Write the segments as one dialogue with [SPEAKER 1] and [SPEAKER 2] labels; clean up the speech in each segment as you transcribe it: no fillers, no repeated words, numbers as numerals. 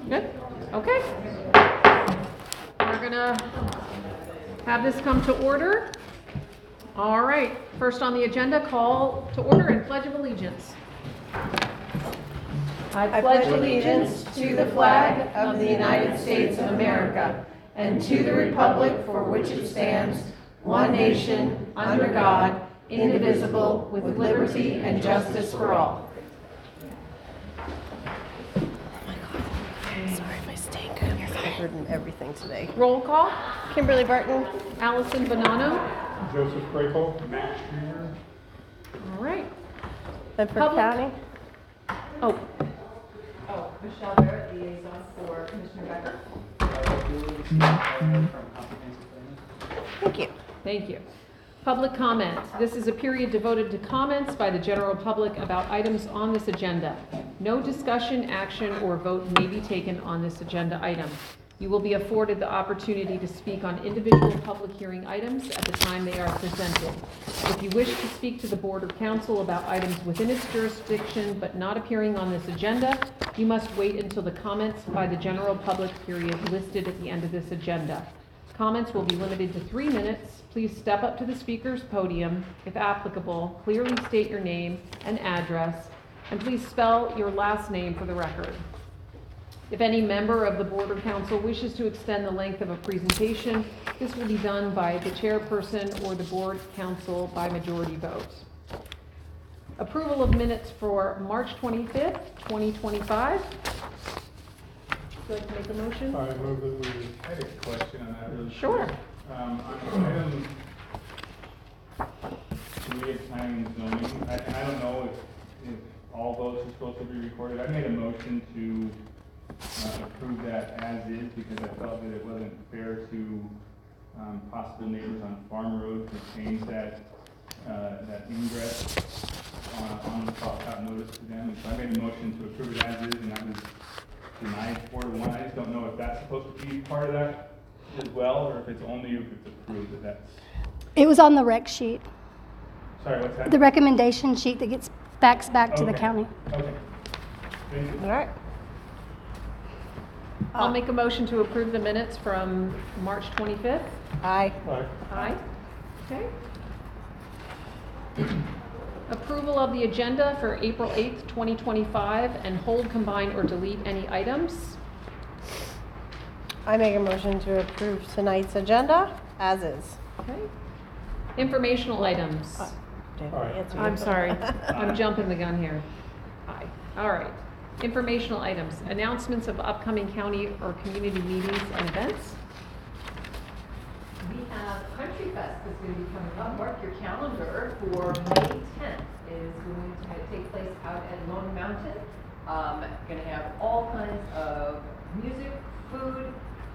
[SPEAKER 1] Good? Okay. We're gonna have this come to order. All right, first on the agenda, call to order and Pledge of Allegiance.
[SPEAKER 2] I pledge allegiance to the flag of the United States of America and to the republic for which it stands, one nation, under God, indivisible, with liberty and justice for all.
[SPEAKER 3] Sorry if I stink. You're covered in everything today.
[SPEAKER 1] Roll call.
[SPEAKER 3] Kimberly Barton.
[SPEAKER 1] Allison Bonanno.
[SPEAKER 4] Joseph Crapo. Matt Streamer.
[SPEAKER 1] All right.
[SPEAKER 3] Bedford
[SPEAKER 1] Public.
[SPEAKER 3] County.
[SPEAKER 1] Oh,
[SPEAKER 5] Michelle Barrett, liaison for Commissioner Becker.
[SPEAKER 3] Thank you.
[SPEAKER 1] thank you. Public comment. This is a period devoted to comments by the general public about items on this agenda. No discussion, action, or vote may be taken on this agenda item. You will be afforded the opportunity to speak on individual public hearing items at the time they are presented. If you wish to speak to the board or council about items within its jurisdiction but not appearing on this agenda, you must wait until the comments by the general public period listed at the end of this agenda. Comments will be limited to 3 minutes. Please step up to the speaker's podium. If applicable, clearly state your name and address, and please spell your last name for the record. If any member of the board or council wishes to extend the length of a presentation, this will be done by the chairperson or the board council by majority vote. Approval of minutes for March 25th, 2025. Would you like to make a motion?
[SPEAKER 4] I move that we.
[SPEAKER 6] I had a question on that. Really
[SPEAKER 1] Sure.
[SPEAKER 6] On item 3 of planning and zoning, I don't know if all votes are supposed to be recorded. I made a motion to approve that as is because I felt that it wasn't fair to possible neighbors on Farm Road to change that ingress on the top notice to them. And so I made a motion to approve it as is, and that was denied 4-1. I just don't know if that's supposed to be part of that as well, or if it's only if it's approved that that's.
[SPEAKER 7] It was on the rec sheet,
[SPEAKER 6] Sorry, what's that?
[SPEAKER 7] the recommendation sheet that gets faxed back to the
[SPEAKER 6] Okay.
[SPEAKER 7] county.
[SPEAKER 6] Okay. Thank you.
[SPEAKER 3] All right.
[SPEAKER 1] I'll make a motion to approve the minutes from March 25th.
[SPEAKER 3] Aye.
[SPEAKER 4] Aye.
[SPEAKER 1] Aye. Okay. Approval of the agenda for April 8th, 2025, and hold, combine, or delete any items.
[SPEAKER 3] I make a motion to approve tonight's agenda as is.
[SPEAKER 1] Okay. Informational items.
[SPEAKER 3] Did
[SPEAKER 4] Aye.
[SPEAKER 3] answer
[SPEAKER 1] I'm
[SPEAKER 3] your-
[SPEAKER 1] sorry, I'm jumping the gun here. Aye. All right. Informational items. Announcements of upcoming county or community meetings and events.
[SPEAKER 5] We have Country Fest that's going to be coming up. Mark your calendar for May 10th. It is going to take place out at Lone Mountain. Going to have all kinds of music, food,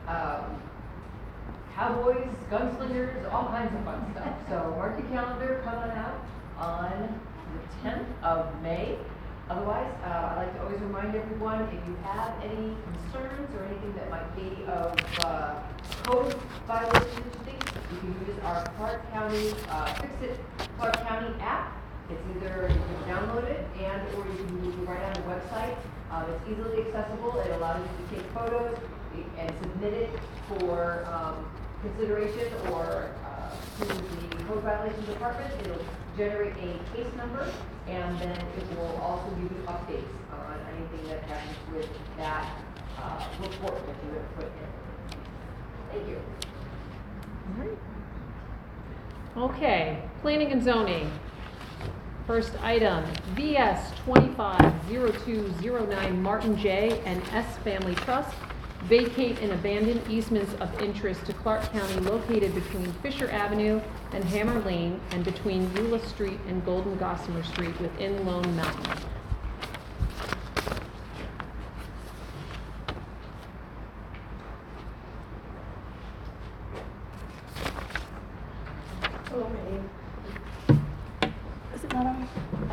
[SPEAKER 5] cowboys, gunslingers, all kinds of fun stuff. So mark your calendar, come on out on the 10th of May. Otherwise, I'd like to always remind everyone, if you have any concerns or anything that might be of code violations and things, you can use our Clark County, Fix-It Clark County app. It's either you can download it or you can move it right on the website. It's easily accessible. It allows you to take photos and submit it for consideration or to the code violations department. It'll generate a case number, and then it will also give you updates on anything that happens with that report that you have put in. Thank you.
[SPEAKER 1] All right. Okay, planning and zoning. First item, VS 250209 Martin J. and S. Family Trust vacate and abandon easements of interest to Clark County located between Fisher Avenue and Hammer Lane and between Eula Street and Golden Gossamer Street within Lone Mountain.
[SPEAKER 7] Is it not on?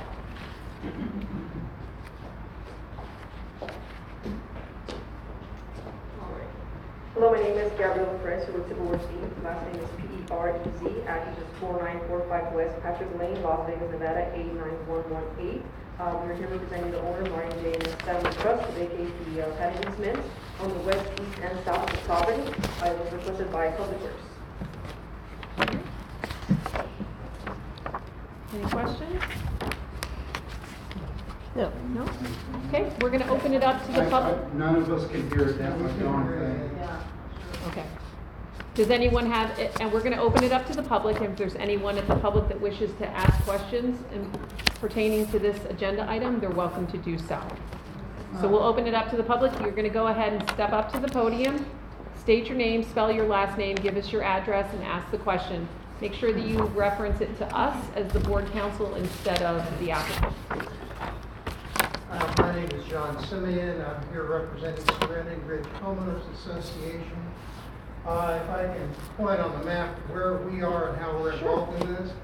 [SPEAKER 8] Hello, my name is Gabrielle Perez, who lives in Orstein. Last name is P-E-R-E-Z. Address is 4945 West Patrick Lane, Las Vegas, Nevada, 89118. We are here representing the owner, Martin J. and S. Family Trust, to vacate the padding easement on the west, east, and south of the property. It was requested by Public Works.
[SPEAKER 1] Any questions?
[SPEAKER 3] No.
[SPEAKER 1] No? Okay, we're going to open it up to the public.
[SPEAKER 9] None of us can hear it that much on.
[SPEAKER 1] Okay. Does anyone have, and we're going to open it up to the public, and if there's anyone at the public that wishes to ask questions pertaining to this agenda item, they're welcome to do so. So we'll open it up to the public. You're going to go ahead and step up to the podium, state your name, spell your last name, give us your address, and ask the question. Make sure that you reference it to us as the board counsel instead of the applicant.
[SPEAKER 10] My name is John Simeon. I'm here representing Serenity Ridge Homeowners Association. If I can point on the map where we are and how we're involved in this.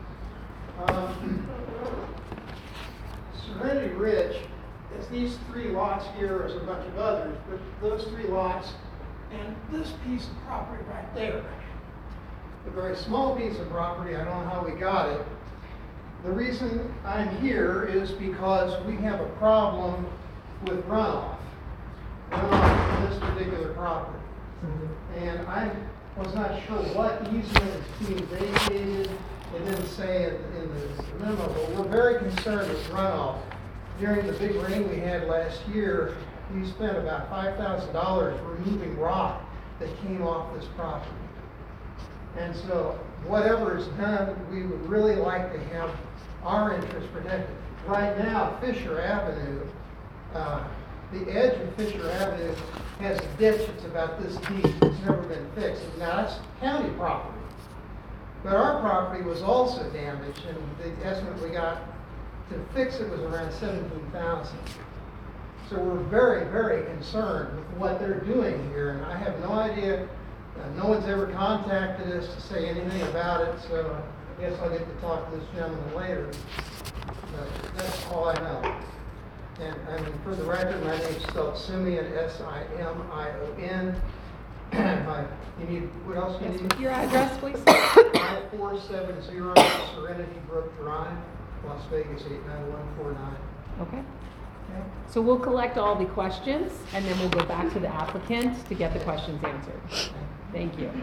[SPEAKER 10] Serenity Ridge is these 3 lots here, there's a bunch of others, but those 3 lots and this piece of property right there. A very small piece of property, I don't know how we got it. The reason I'm here is because we have a problem with runoff on this particular property. And I was not sure what easement is being vacated. It didn't say it in the memo, but we're very concerned with runoff. During the big rain we had last year, we spent about $5,000 removing rock that came off this property. And so whatever is done, we would really like to have our interests protected. Right now, Fisher Avenue, the edge of Fisher Avenue has a ditch that's about this deep. It's never been fixed. Now, that's county property. But our property was also damaged, and the estimate we got to fix it was around $17,000. So we're very, very concerned with what they're doing here, and I have no idea. No one's ever contacted us to say anything about it, so I guess I'll get to talk to this gentleman later. But that's all I know. And I mean, for the record, my name's spelled Simeon, S-I-M-I-O-N. You need, what else do you need?
[SPEAKER 1] Your address, please.
[SPEAKER 10] 5470 Serenity Brook Drive, Las Vegas 89149.
[SPEAKER 1] Okay. So we'll collect all the questions, and then we'll go back to the applicant to get the questions answered. Thank you.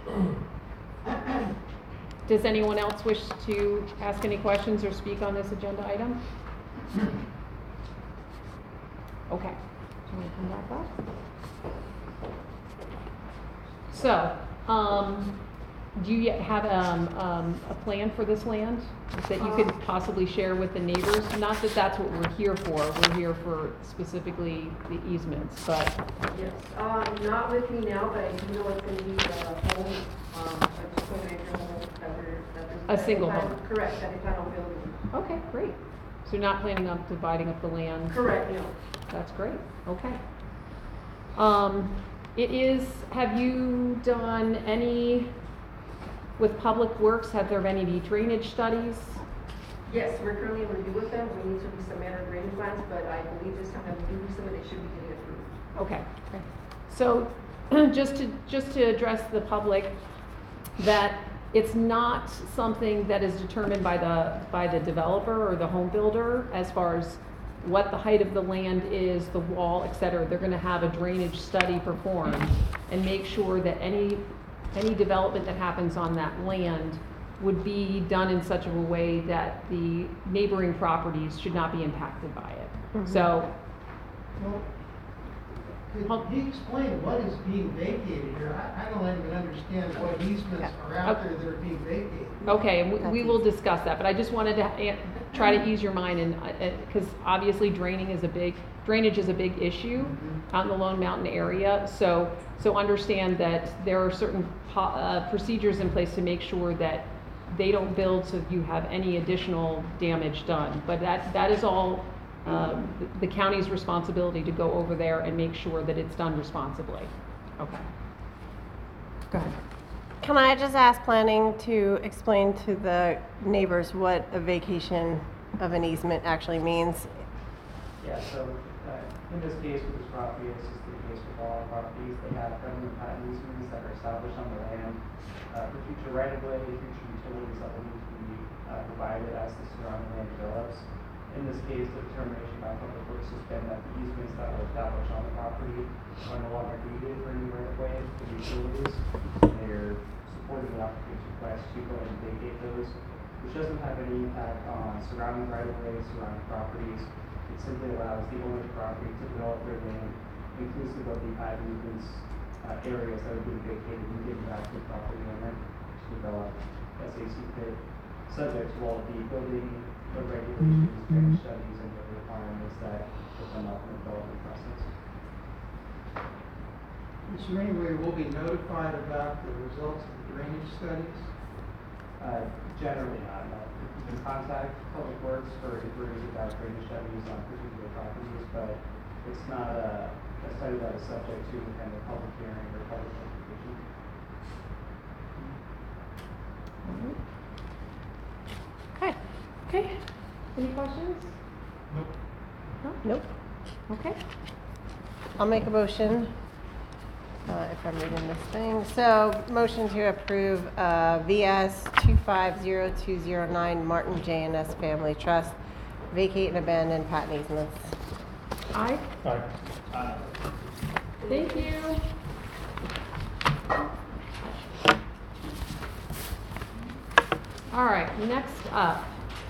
[SPEAKER 1] Does anyone else wish to ask any questions or speak on this agenda item? Okay. Do you want to come back up? So, do you yet have a plan for this land that you could possibly share with the neighbors? Not that that's what we're here for. We're here for specifically the easements, but.
[SPEAKER 8] Yes, not with me now, but I do know it's going to be a home, a 2.9-acre home
[SPEAKER 1] A single home.
[SPEAKER 8] Correct, that they plan on building.
[SPEAKER 1] Okay, great. So you're not planning on dividing up the land?
[SPEAKER 8] Correct, no.
[SPEAKER 1] That's great, okay. Have you done any, with Public Works, have there been any drainage studies?
[SPEAKER 8] Yes, we're currently in review with them. We need to resubmit our grading plans, but I believe this time that we do resubmit, it should be getting approved.
[SPEAKER 1] Okay. So just to address the public, that it's not something that is determined by the developer or the home builder as far as what the height of the land is, the wall, et cetera. They're going to have a drainage study performed and make sure that any development that happens on that land would be done in such a way that the neighboring properties should not be impacted by it.
[SPEAKER 3] Mm-hmm.
[SPEAKER 1] So,
[SPEAKER 10] Well, could he explain what is being vacated here? I don't even understand what easements are out there that are being vacated.
[SPEAKER 1] okay, and we will discuss that, but I just wanted to try to ease your mind, and because obviously drainage is a big issue out in the Lone Mountain area. So understand that there are certain procedures in place to make sure that they don't build so you have any additional damage done. But that is all the county's responsibility to go over there and make sure that it's done responsibly. Okay. Go ahead.
[SPEAKER 3] Can I just ask planning to explain to the neighbors what a vacation of an easement actually means?
[SPEAKER 11] Yeah, so in this case with this property, this is the case with all our properties. They have permanent patent easements that are established on the land for future right-of-way, future utilities that will need to be provided as the surrounding land develops. In this case, the determination by Public Works has been that the easements that were established on the property are no longer needed for any right of way for the utilities. They're supporting the applicant's request to go ahead and vacate those, which doesn't have any impact on surrounding right of ways, surrounding properties. It simply allows the owner of the property to develop their land, inclusive of the high movements areas that are being vacated and given back to the property owner to develop as they see fit, subject to all the building, the regulations, drainage studies, and the requirements that will come up in the development process.
[SPEAKER 9] Is there any way we'll be notified about the results of the drainage studies?
[SPEAKER 11] Generally not, no. You can contact Public Works for inquiries about drainage studies on particular properties, but it's not a study that is subject to any kind of public hearing or public notification.
[SPEAKER 1] Okay. Okay. Any questions?
[SPEAKER 4] Nope.
[SPEAKER 1] No?
[SPEAKER 3] Nope.
[SPEAKER 1] Okay.
[SPEAKER 3] I'll make a motion, if I'm reading this thing. So, motion to approve VS 250209 Martin J&S Family Trust, vacate and abandon patent easements.
[SPEAKER 1] Aye.
[SPEAKER 4] Aye.
[SPEAKER 1] Thank you. All right, next up.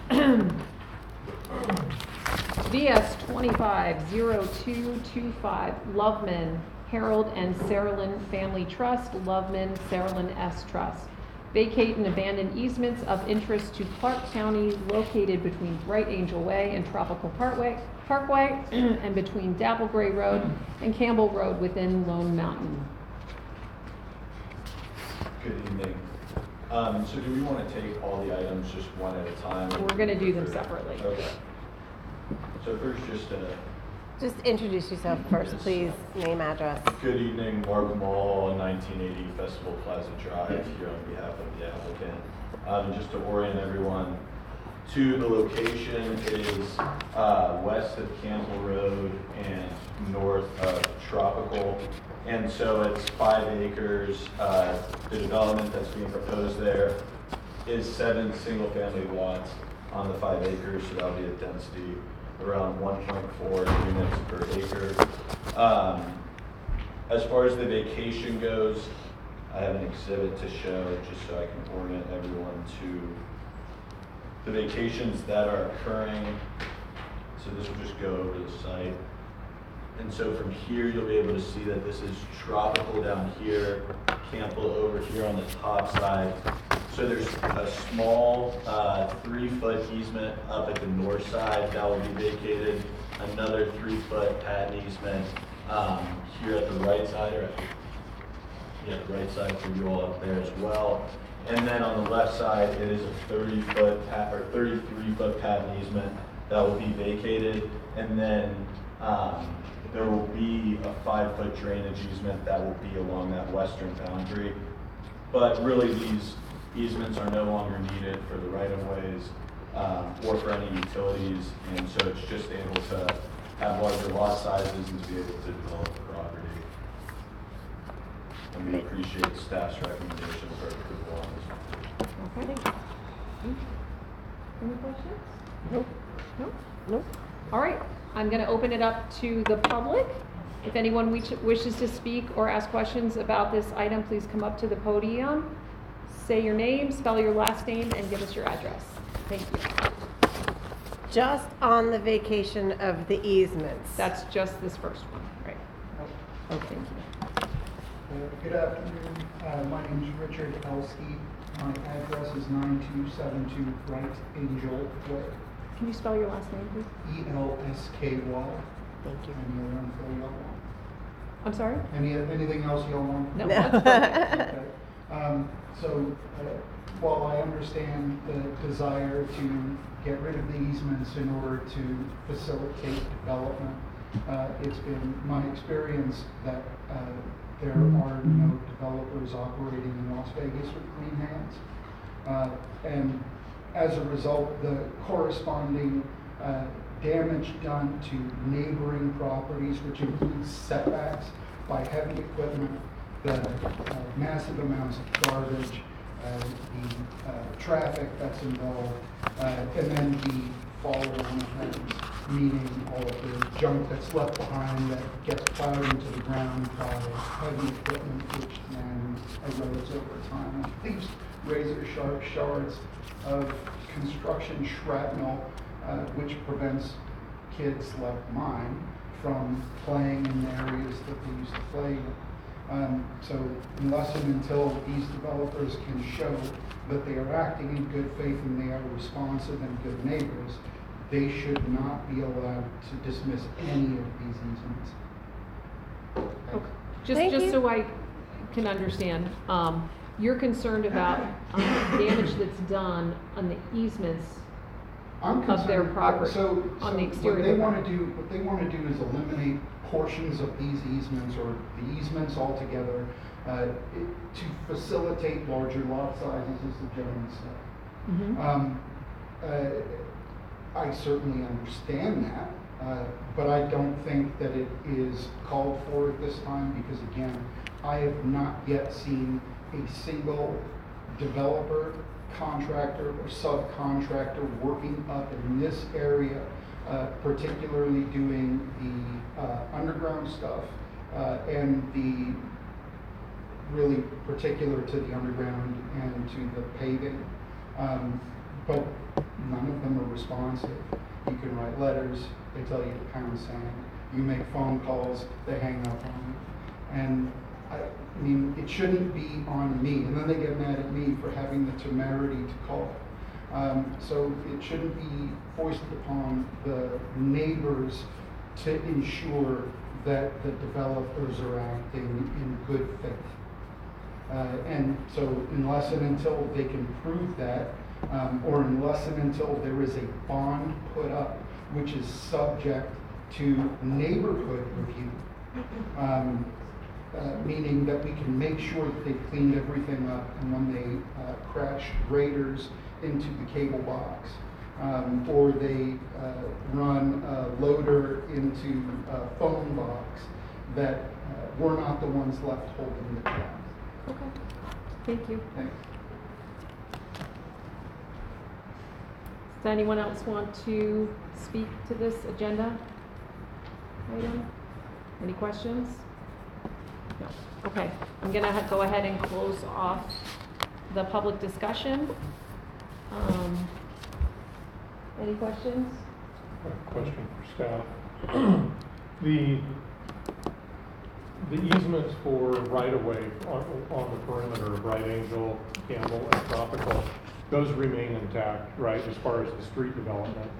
[SPEAKER 1] VS 250225 Loveman, Harold and Saralyn Family Trust, Loveman, Saralyn S. Trust. Vacate and abandon easements of interest to Clark County located between Bright Angel Way and Tropical Parkway and between Dapplegray Road and Campbell Road within Lone Mountain.
[SPEAKER 12] Good evening. So do we want to take all the items just one at a time?
[SPEAKER 1] We're going to do them separately.
[SPEAKER 12] Okay. So first,
[SPEAKER 3] Just introduce yourself first, please. Name, address.
[SPEAKER 12] good evening, Mark Mall, 1980 Festival Plaza Drive, here on behalf of the applicant. Just to orient everyone, to the location is west of Campbell Road and north of Tropical. And so it's 5 acres. The development that's being proposed there is 7 single-family lots on the 5 acres, so that'll be a density around 1.4 units per acre. As far as the vacation goes, I have an exhibit to show just so I can orient everyone to the vacations that are occurring. So this will just go over the site. And so from here, you'll be able to see that this is Tropical down here, Campbell over here on the top side. So there's a small 3-foot easement up at the north side that will be vacated. Another 3-foot patent easement here at the right side, or the right side for you all up there as well. And then on the left side, it is a 30-foot or 33-foot patent easement that will be vacated. And then there will be a 5-foot drainage easement that will be along that western boundary. But really, these easements are no longer needed for the right-of-ways or for any utilities, and so it's just able to have larger lot sizes and to be able to develop the property. And we appreciate staff's recommendation for approval on this one.
[SPEAKER 1] Okay. Any questions?
[SPEAKER 3] Nope.
[SPEAKER 1] No?
[SPEAKER 3] Nope.
[SPEAKER 1] All right, I'm going to open it up to the public. If anyone wishes to speak or ask questions about this item, please come up to the podium, say your name, spell your last name, and give us your address. Thank you.
[SPEAKER 3] Just on the vacation of the easements.
[SPEAKER 1] That's just this first one, right? Oh, thank you.
[SPEAKER 9] Good afternoon. My name is Richard Elsky. My address is 9272 Bright Angel Way.
[SPEAKER 1] Can you spell your last name, please?
[SPEAKER 9] ELSKY.
[SPEAKER 3] Thank you.
[SPEAKER 9] Any other info y'all want?
[SPEAKER 1] I'm sorry?
[SPEAKER 9] Anything else y'all want?
[SPEAKER 1] No.
[SPEAKER 3] No.
[SPEAKER 9] Okay. While I understand the desire to get rid of the easements in order to facilitate development, it's been my experience that there are no developers operating in Las Vegas with clean hands. And as a result, the corresponding damage done to neighboring properties, which includes setbacks by heavy equipment, the massive amounts of garbage, the traffic that's involved, and then the follow-on events, meaning all of the junk that's left behind that gets plowed into the ground by heavy equipment which then erodes over time and leaves razor-sharp shards of construction shrapnel, which prevents kids like mine from playing in the areas that they used to play in. So unless and until these developers can show that they are acting in good faith and they are responsive and good neighbors, they should not be allowed to dismiss any of these easements.
[SPEAKER 1] Okay.
[SPEAKER 3] Thank
[SPEAKER 1] Just
[SPEAKER 3] you.
[SPEAKER 1] so I can understand, you're concerned about damage that's done on the easements
[SPEAKER 9] I'm
[SPEAKER 1] of their
[SPEAKER 9] concerned-
[SPEAKER 1] property,
[SPEAKER 9] So
[SPEAKER 1] on the
[SPEAKER 9] what
[SPEAKER 1] exterior
[SPEAKER 9] they
[SPEAKER 1] of the
[SPEAKER 9] want to do, what they want to do is eliminate portions of these easements or the easements altogether to facilitate larger lot sizes, as the gentleman said.
[SPEAKER 1] Mhm.
[SPEAKER 9] I certainly understand that, but I don't think that it is called for at this time because, again, I have not yet seen a single developer, contractor, or subcontractor working up in this area, particularly doing the underground stuff and the really particular to the underground and to the paving. But none of them are responsive. You can write letters, they tell you to pound sand. You make phone calls, they hang up on you. And I mean, it shouldn't be on me. And then they get mad at me for having the temerity to call. So it shouldn't be foisted upon the neighbors to ensure that the developers are acting in good faith. And so unless and until they can prove that, or unless and until there is a bond put up, which is subject to neighborhood review, meaning that we can make sure that they cleaned everything up, and when they crash graders into the cable box, or they run a loader into a phone box, that we're not the ones left holding the bag.
[SPEAKER 1] Okay, thank you.
[SPEAKER 9] Thanks.
[SPEAKER 1] Does anyone else want to speak to this agenda item? Any questions? No. Okay, I'm gonna go ahead and close off the public discussion. Any questions?
[SPEAKER 4] A question for staff. The easements for right-of-way on the perimeter of Bright Angel, Campbell, and Tropical, those remain intact, right, as far as the street development,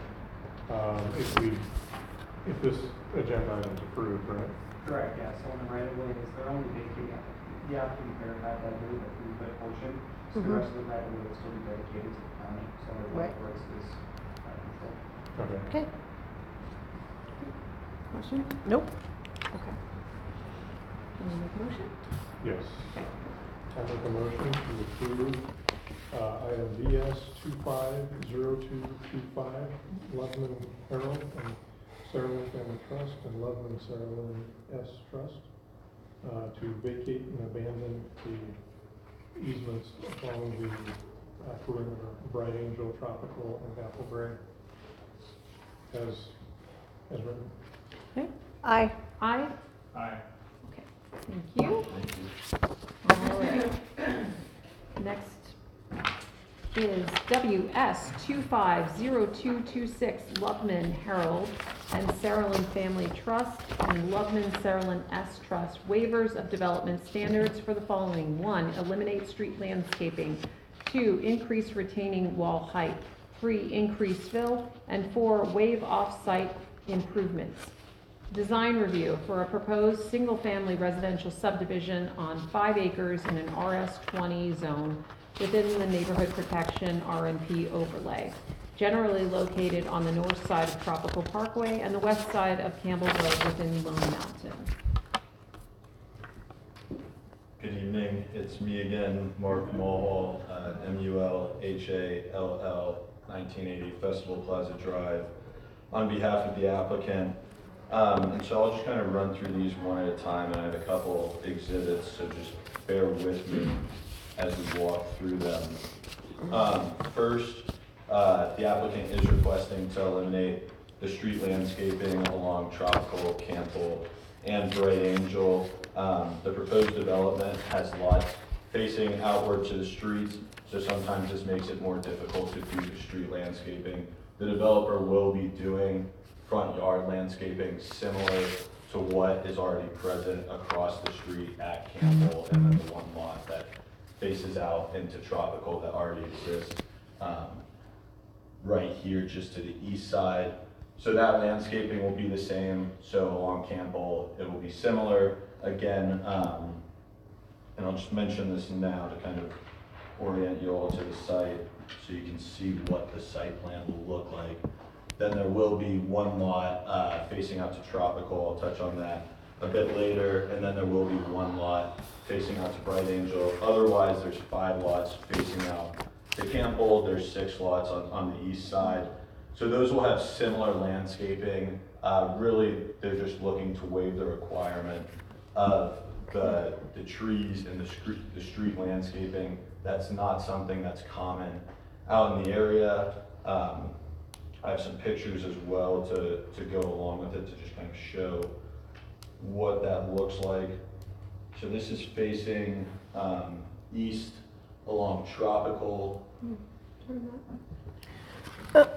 [SPEAKER 4] if this agenda item is approved, right?
[SPEAKER 11] Correct, yeah, so on the right of way, they're only vacating, the applicant verified that really the 3-foot portion, so the rest of the right of way will still be dedicated to the county, so the
[SPEAKER 3] Right.
[SPEAKER 11] works is control.
[SPEAKER 4] Okay.
[SPEAKER 3] Okay.
[SPEAKER 1] Question?
[SPEAKER 3] Nope.
[SPEAKER 1] Okay. Can you make a motion?
[SPEAKER 4] Yes.
[SPEAKER 1] Okay.
[SPEAKER 4] I'll make a motion to approve item VS 250225, Loveman Herald and Sarah Family Trust and Loveman Sarah S. Trust, to vacate and abandon the easements along the perimeter of Bright Angel, Tropical, and Appleberry as written.
[SPEAKER 1] Okay,
[SPEAKER 3] Aye.
[SPEAKER 1] aye?
[SPEAKER 6] Aye.
[SPEAKER 1] Okay, thank you.
[SPEAKER 12] Thank you.
[SPEAKER 1] All right. Next is WS 250226, Loveman Herald and Saralyn Family Trust and Loveman Saralyn S. Trust, waivers of development standards for the following: 1, eliminate street landscaping; 2, increase retaining wall height; 3, increase fill; and 4, waive off-site improvements. Design review for a proposed single-family residential subdivision on 5 acres in an RS20 zone within the Neighborhood Protection RMP overlay, generally located on the north side of Tropical Parkway and the west side of Campbell Road within Lone Mountain.
[SPEAKER 12] Good evening, it's me again, Mark Mulhall, MULHALL, 1980 Festival Plaza Drive, on behalf of the applicant. And so I'll just kind of run through these one at a time, and I have a couple exhibits, so just bear with me as we walk through them. First, the applicant is requesting to eliminate the street landscaping along Tropical, Campbell, and Bright Angel. The proposed development has lots facing outward to the streets, so sometimes this makes it more difficult to do the street landscaping. The developer will be doing front yard landscaping similar to what is already present across the street at Campbell, and then the one lot that faces out into Tropical that already exists right here just to the east side. So that landscaping will be the same. So along Campbell, it will be similar. Again, and I'll just mention this now to kind of orient you all to the site so you can see what the site plan will look like. Then there will be one lot facing out to Tropical. I'll touch on that a bit later. And then there will be one lot facing out to Bright Angel. Otherwise, there's 5 lots facing out to Campbell. There's 6 lots on the east side. So those will have similar landscaping. Really, they're just looking to waive the requirement of the trees and the street landscaping. That's not something that's common out in the area. I have some pictures as well to go along with it to just kind of show what that looks like. So this is facing east along Tropical. It's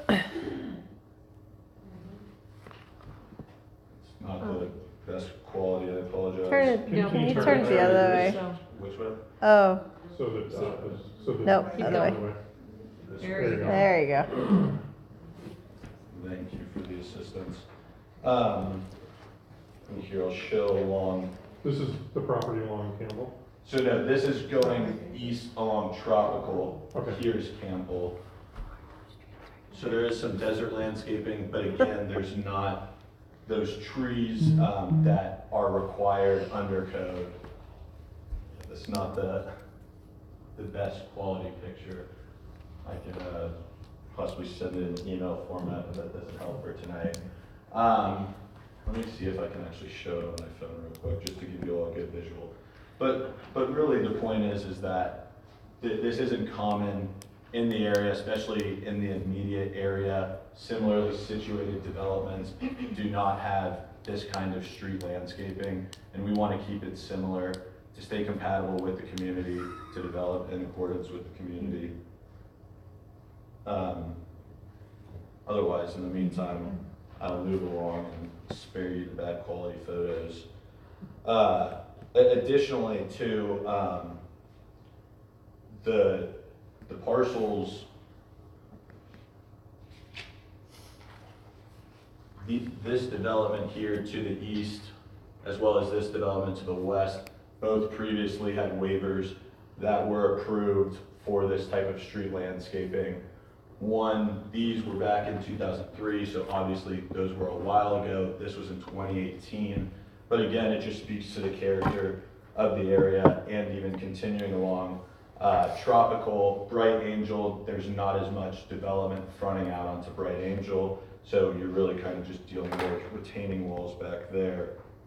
[SPEAKER 12] not the best quality, I apologize.
[SPEAKER 3] Turn it,
[SPEAKER 1] No,
[SPEAKER 3] can you
[SPEAKER 1] turn
[SPEAKER 3] turn
[SPEAKER 1] it
[SPEAKER 3] it the other way?
[SPEAKER 1] So,
[SPEAKER 12] Which way?
[SPEAKER 3] Oh,
[SPEAKER 4] So that,
[SPEAKER 3] Nope,
[SPEAKER 1] Keep
[SPEAKER 3] other
[SPEAKER 1] going.
[SPEAKER 3] way.
[SPEAKER 1] There you go.
[SPEAKER 3] There you go.
[SPEAKER 12] Thank you for the assistance. And here I'll show along.
[SPEAKER 4] this is the property along Campbell.
[SPEAKER 12] So no, this is going east along Tropical.
[SPEAKER 4] Okay.
[SPEAKER 12] Here's Campbell. So there is some desert landscaping, but again, there's not those trees that are required under code. It's not the best quality picture. I can possibly send it in email format, but that doesn't help for tonight. Let me see if I can actually show it on my phone real quick, just to give you all a good visual. But really the point is that this isn't common in the area, especially in the immediate area. Similarly situated developments do not have this kind of street landscaping, and we want to keep it similar to stay compatible with the community, to develop in accordance with the community. Otherwise, in the meantime, I'll move along and spare you the bad quality photos. Additionally, too, the parcels, this development here to the east, as well as this development to the west, both previously had waivers that were approved for this type of street landscaping. One, these were back in 2003, so obviously those were a while ago. This was in 2018. But again, it just speaks to the character of the area. And even continuing along Tropical, Bright Angel, there's not as much development fronting out onto Bright Angel, so you're really kind of just dealing with retaining walls back there.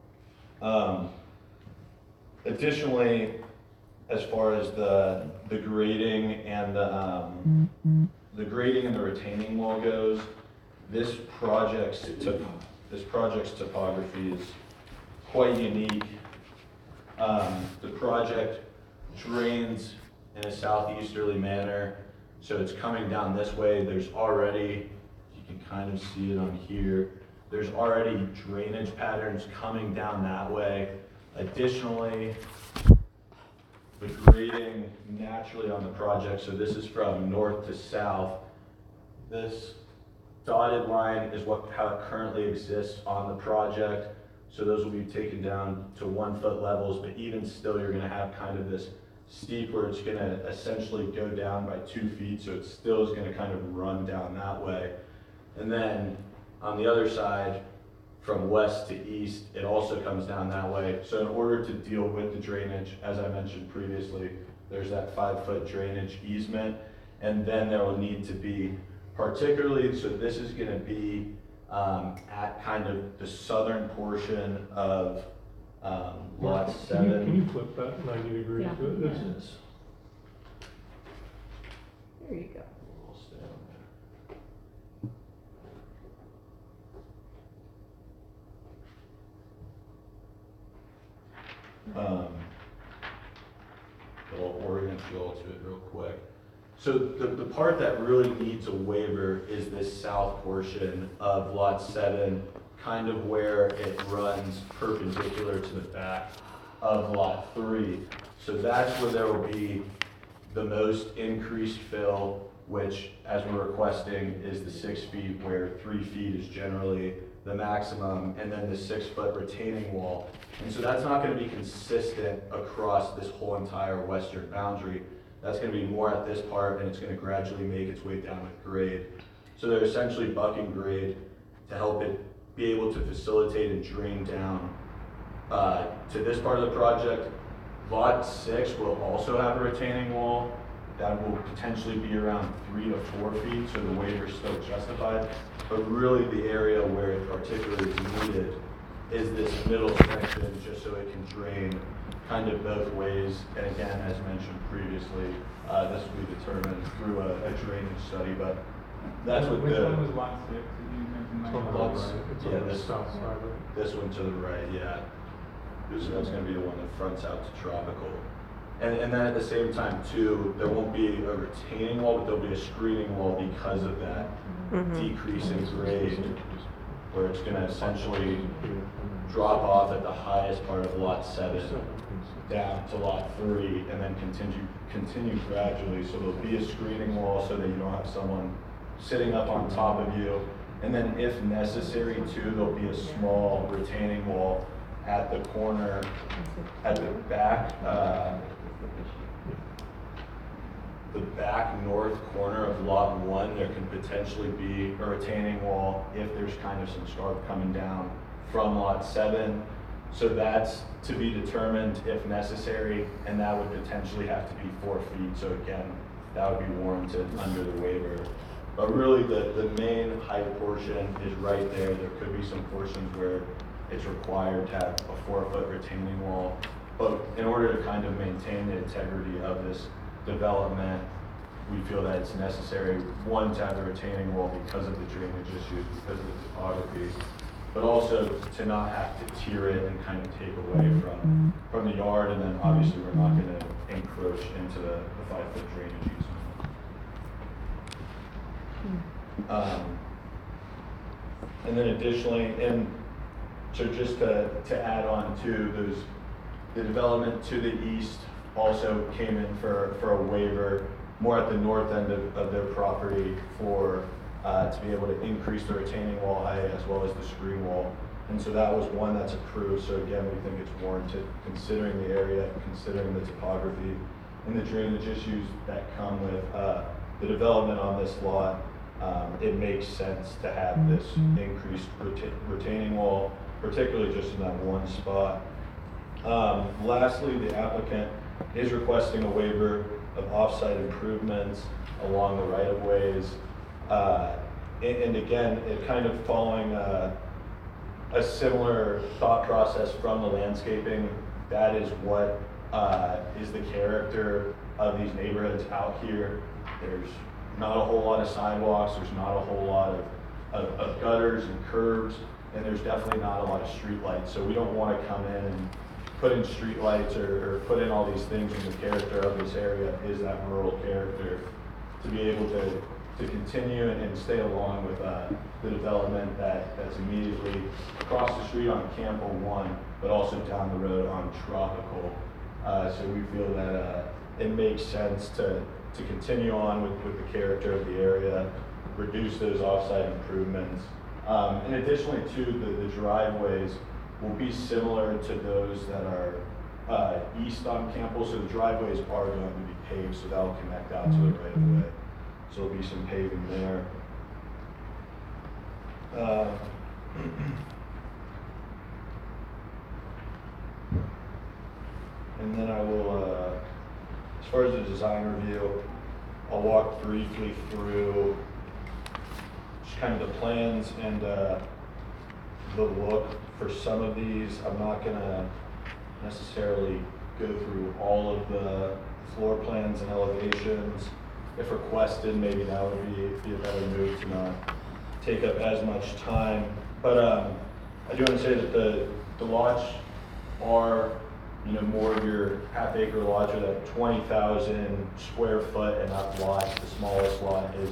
[SPEAKER 12] Additionally, as far as the grading and the grading and the retaining wall goes, this project's topography is quite unique. The project drains in a southeasterly manner, so it's coming down this way. There's already, you can kind of see it on here, there's already drainage patterns coming down that way. Additionally, the grading naturally on the project, so this is from north to south. This dotted line is how it currently exists on the project. So those will be taken down to 1 foot levels, but even still you're gonna have kind of this steep where it's gonna essentially go down by 2 feet, so it still is gonna kind of run down that way. And then on the other side, from west to east, it also comes down that way. So in order to deal with the drainage, as I mentioned previously, there's that 5-foot drainage easement, and then there will need to be, particularly, so this is gonna be at kind of the southern portion of lot 7.
[SPEAKER 4] Can you flip that 90 degrees?
[SPEAKER 1] Yeah.
[SPEAKER 4] It's-
[SPEAKER 1] There you go.
[SPEAKER 12] We'll stay on But I'll orient you all to it real quick. So the part that really needs a waiver is this south portion of lot 7, kind of where it runs perpendicular to the back of lot 3. So that's where there will be the most increased fill, which, as we're requesting, is the 6 feet, where 3 feet is generally the maximum, and then the 6-foot retaining wall. And so that's not going to be consistent across this whole entire western boundary. That's going to be more at this part, and it's going to gradually make its way down with grade. So they're essentially bucking grade to help it be able to facilitate and drain down to this part of the project. Lot 6 will also have a retaining wall that will potentially be around 3 to 4 feet, so the waiver is still justified. But really the area where it particularly is needed is this middle section, just so it can drain kind of both ways. And again, as mentioned previously, this will be determined through a drainage study, but that's what
[SPEAKER 6] Which
[SPEAKER 12] the...
[SPEAKER 6] one was lot 6 that you mentioned?
[SPEAKER 4] It's on the
[SPEAKER 12] Lots-
[SPEAKER 4] right, it's
[SPEAKER 12] yeah,
[SPEAKER 4] on the
[SPEAKER 12] this-
[SPEAKER 4] south side of it.
[SPEAKER 12] This one to the right, yeah. So that's gonna be the one that fronts out to Tropical. And then at the same time too, there won't be a retaining wall, but there'll be a screening wall because of that decrease in grade, where it's gonna essentially drop off at the highest part of lot 7 down to lot 3, and then continue gradually. So there'll be a screening wall so that you don't have someone sitting up on top of you. And then if necessary too, there'll be a small retaining wall at the corner, at the back north corner of lot 1. There can potentially be a retaining wall if there's kind of some scarp coming down from lot 7. So that's to be determined if necessary, and that would potentially have to be 4 feet. So again, that would be warranted under the waiver. But really the main height portion is right there. There could be some portions where it's required to have a 4-foot retaining wall. But in order to kind of maintain the integrity of this development, we feel that it's necessary, one, to have a retaining wall because of the drainage issues, because of the topography, but also to not have to tier it and kind of take away from the yard. And then obviously we're not going to encroach into the 5-foot drainage easement. And then additionally, and so just to add on to the development to the east also came in for a waiver more at the north end of their property for to be able to increase the retaining wall height as well as the screen wall. And so that was one that's approved. So again, we think it's warranted considering the area, considering the topography and the drainage issues that come with the development on this lot. It makes sense to have this increased retaining wall, particularly just in that one spot. Lastly, the applicant is requesting a waiver of off-site improvements along the right-of-ways. And again, it kind of following a similar thought process from the landscaping. That is what is the character of these neighborhoods out here. There's not a whole lot of sidewalks, there's not a whole lot of gutters and curbs, and there's definitely not a lot of street lights. So we don't want to come in and put in street lights or put in all these things when the character of this area is that rural character. To be able to continue and stay along with the development that's immediately across the street on Campbell 1, but also down the road on Tropical. So we feel that it makes sense to continue on with the character of the area, reduce those off-site improvements. And additionally too, the driveways will be similar to those that are east on Campbell. So the driveways are going to be paved, so that'll connect out to the right of way. So there'll be some paving there. And then I will, as far as the design review, I'll walk briefly through just kind of the plans and the look for some of these. I'm not gonna necessarily go through all of the floor plans and elevations. If requested, maybe that would be a better move to not take up as much time. But I do want to say that the lots are you know, more of your half-acre lots are that 20,000 square foot and up lots. The smallest lot is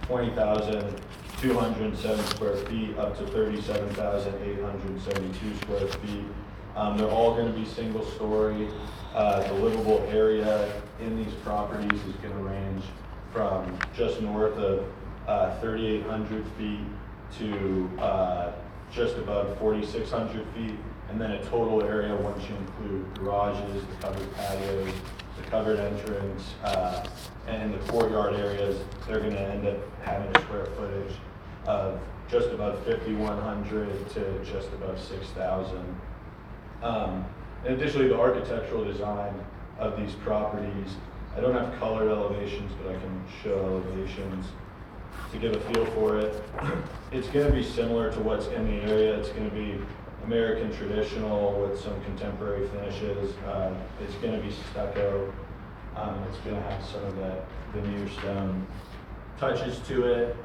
[SPEAKER 12] 20,207 square feet up to 37,872 square feet. They're all going to be single story. The livable area in these properties is going to range from just north of 3,800 feet to just above 4,600 feet. And then a total area, once you include garages, the covered patios, the covered entrance, and the courtyard areas, they're going to end up having a square footage of just above 5,100 to just above 6,000. And additionally, the architectural design of these properties, I don't have colored elevations, but I can show elevations to give a feel for it. It's going to be similar to what's in the area. It's going to be American traditional with some contemporary finishes. It's going to be stucco. It's going to have some of that veneer stone touches to it.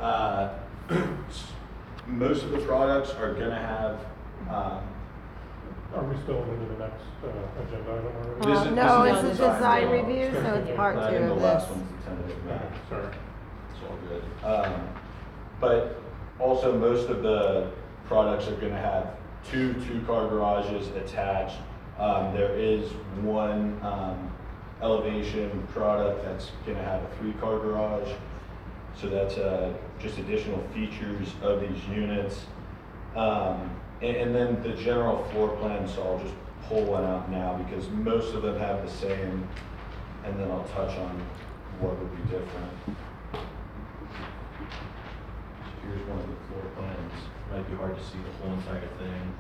[SPEAKER 12] Most of the products are going to have.
[SPEAKER 4] Are we still into the next agenda item already?
[SPEAKER 3] No, it's a design review, so it's part
[SPEAKER 12] I
[SPEAKER 3] 2
[SPEAKER 12] think the
[SPEAKER 3] of
[SPEAKER 12] last
[SPEAKER 3] this.
[SPEAKER 12] one's the tentative map.
[SPEAKER 4] Sorry.
[SPEAKER 12] It's all good. But also most of the products are going to have two two-car garages attached. There is one elevation product that's going to have a 3-car garage. So that's just additional features of these units. And then the general floor plan, so I'll just pull one out now because most of them have the same, and then I'll touch on what would be different. So here's one of the floor plans. Might be hard to see the whole entire thing.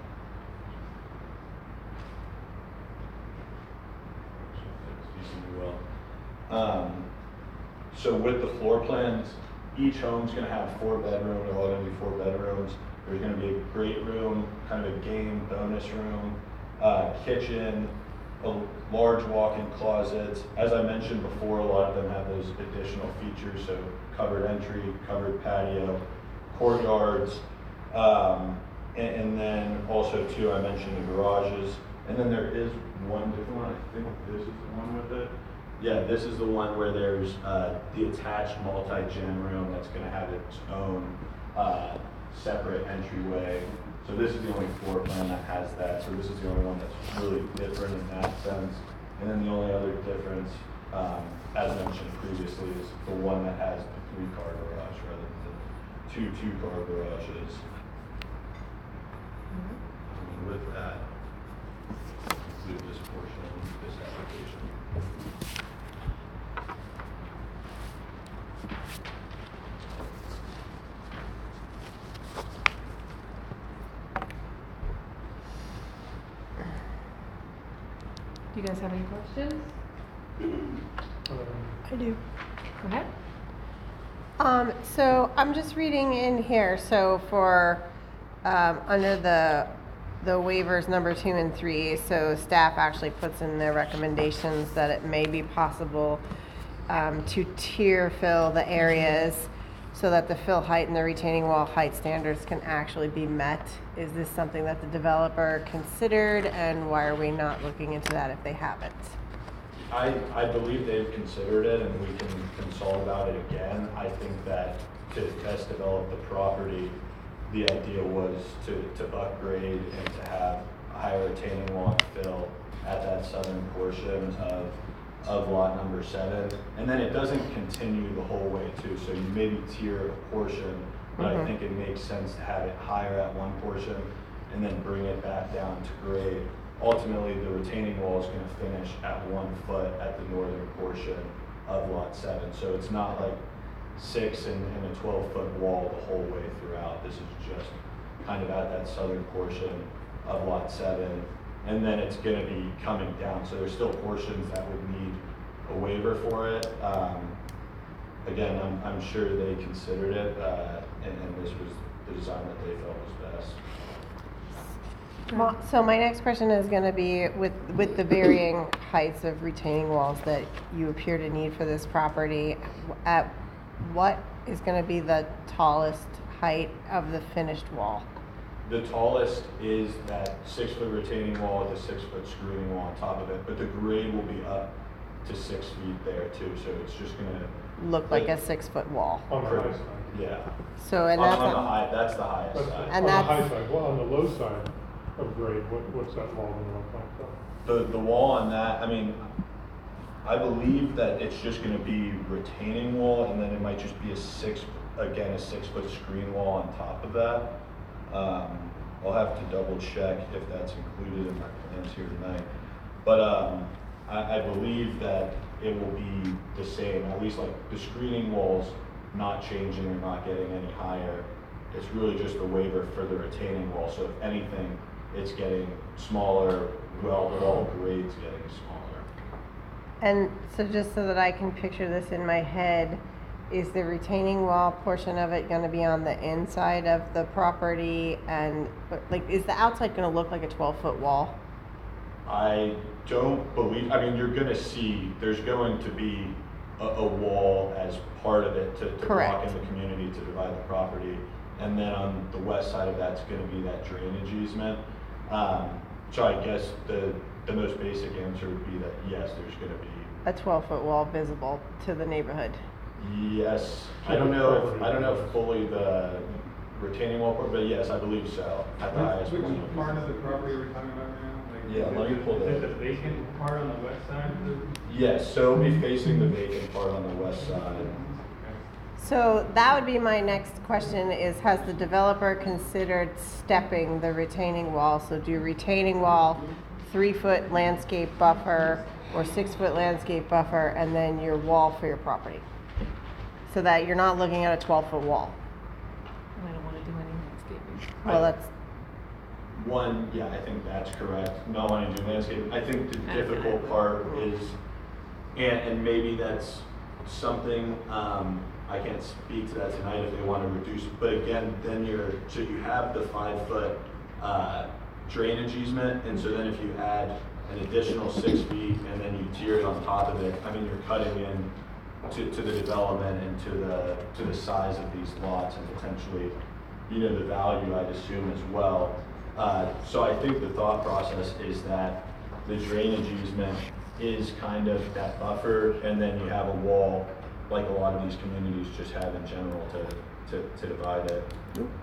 [SPEAKER 12] Decently well. So with the floor plans, each home's going to have 4 bedrooms. They're all going to be 4 bedrooms. There's going to be a great room, kind of a game bonus room, kitchen, a large walk-in closets. As I mentioned before, a lot of them have those additional features, so covered entry, covered patio, courtyards, and then also too, I mentioned the garages. And then there is one different one. I think this is the one with it. Yeah, this is the one where there's the attached multi-gen room that's going to have its own separate entryway. So this is the only floor plan that has that. So this is the only one that's really different in that sense. And then the only other difference, as mentioned previously, is the one that has the 3-car garage rather than the 2 2-car garages. And with that, conclude this portion of this application.
[SPEAKER 1] Do you guys have any questions?
[SPEAKER 3] I do.
[SPEAKER 1] Go ahead.
[SPEAKER 3] So I'm just reading in here, so for, under the waivers number 2 and 3, so staff actually puts in their recommendations that it may be possible to tier fill the areas so that the fill height and the retaining wall height standards can actually be met. Is this something that the developer considered, and why are we not looking into that if they haven't?
[SPEAKER 12] I believe they've considered it, and we can consult about it again. I think that to test develop the property, the idea was to upgrade and to have a higher retaining wall fill at that southern portion of lot number 7. And then it doesn't continue the whole way too, so you maybe tier a portion, but I think it makes sense to have it higher at one portion and then bring it back down to grade. Ultimately, the retaining wall is going to finish at 1 foot at the northern portion of lot 7. So it's not like 6 and a 12-foot wall the whole way throughout. This is just kind of at that southern portion of lot 7. And then it's going to be coming down. So there's still portions that would need a waiver for it. Again, I'm sure they considered it, and this was the design that they felt was best.
[SPEAKER 3] So my next question is going to be with the varying heights of retaining walls that you appear to need for this property, at what is going to be the tallest height of the finished wall?
[SPEAKER 12] The tallest is that 6-foot retaining wall with a 6-foot screening wall on top of it, but the grade will be up to 6 feet there too, so it's just gonna.
[SPEAKER 3] Look like a 6-foot wall.
[SPEAKER 4] On the high side.
[SPEAKER 12] Yeah.
[SPEAKER 3] So, and
[SPEAKER 12] On
[SPEAKER 3] that's,
[SPEAKER 12] the high, that's the highest
[SPEAKER 4] But
[SPEAKER 12] side.
[SPEAKER 3] And
[SPEAKER 4] on the high
[SPEAKER 3] that's-
[SPEAKER 4] side, well, on the low side of grade, what's that wall gonna look like?
[SPEAKER 12] The wall on that, I mean, I believe that it's just gonna be retaining wall, and then it might just be a 6-foot screen wall on top of that. I'll have to double check if that's included in my plans here tonight. But I believe that it will be the same, at least like the screening walls not changing or not getting any higher. It's really just a waiver for the retaining wall, so if anything, it's getting smaller, wall grade's getting smaller.
[SPEAKER 3] and so just so that I can picture this in my head, is the retaining wall portion of it gonna be on the inside of the property? And, like, is the outside gonna look like a 12-foot wall?
[SPEAKER 12] I don't believe, I mean, you're gonna see, there's going to be a wall as part of it to block
[SPEAKER 3] Correct.
[SPEAKER 12] in the community to divide the property. And then on the west side of that's gonna be that drainage easement. So I guess the most basic answer would be that yes, there's gonna be,
[SPEAKER 3] A 12-foot wall visible to the neighborhood?
[SPEAKER 12] yes. I don't know if fully the retaining wall part, but yes, I believe so, at the highest
[SPEAKER 6] Which
[SPEAKER 12] point.
[SPEAKER 6] part of the property are we talking about now? Like,
[SPEAKER 12] Yeah, let me pull
[SPEAKER 6] Is it
[SPEAKER 12] that.
[SPEAKER 6] the vacant part on the west side?
[SPEAKER 12] Yes, so it'll be facing the vacant part on the west side.
[SPEAKER 3] So that would be my next question is, has the developer considered stepping the retaining wall? So do retaining wall, 3-foot landscape buffer, or 6-foot landscape buffer, and then your wall for your property? So that you're not looking at a 12-foot wall.
[SPEAKER 1] I don't want to do any landscaping.
[SPEAKER 3] Well, that's,
[SPEAKER 12] One, yeah, I think that's correct. Not wanting to do landscape. I think the
[SPEAKER 1] Okay.
[SPEAKER 12] difficult part is, and maybe that's something, I can't speak to that tonight if they want to reduce, but again, then so you have the 5-foot, drainage easement, and so then if you add an additional 6 feet and then you tier it on top of it, I mean, you're cutting in to the development and to the size of these lots and potentially, the value, I'd assume, as well. So I think the thought process is that the drainage easement is kind of that buffer, and then you have a wall, like a lot of these communities just have in general, to divide it.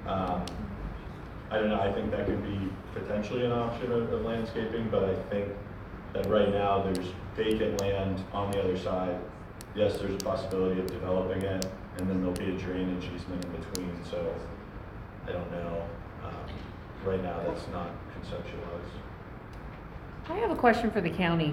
[SPEAKER 12] I don't know, I think that could be potentially an option of landscaping, but I think that right now there's vacant land on the other side. Yes, there's a possibility of developing it, and then there'll be a drainage easement in between, so I don't know. Right now, that's not conceptualized.
[SPEAKER 1] I have a question for the county.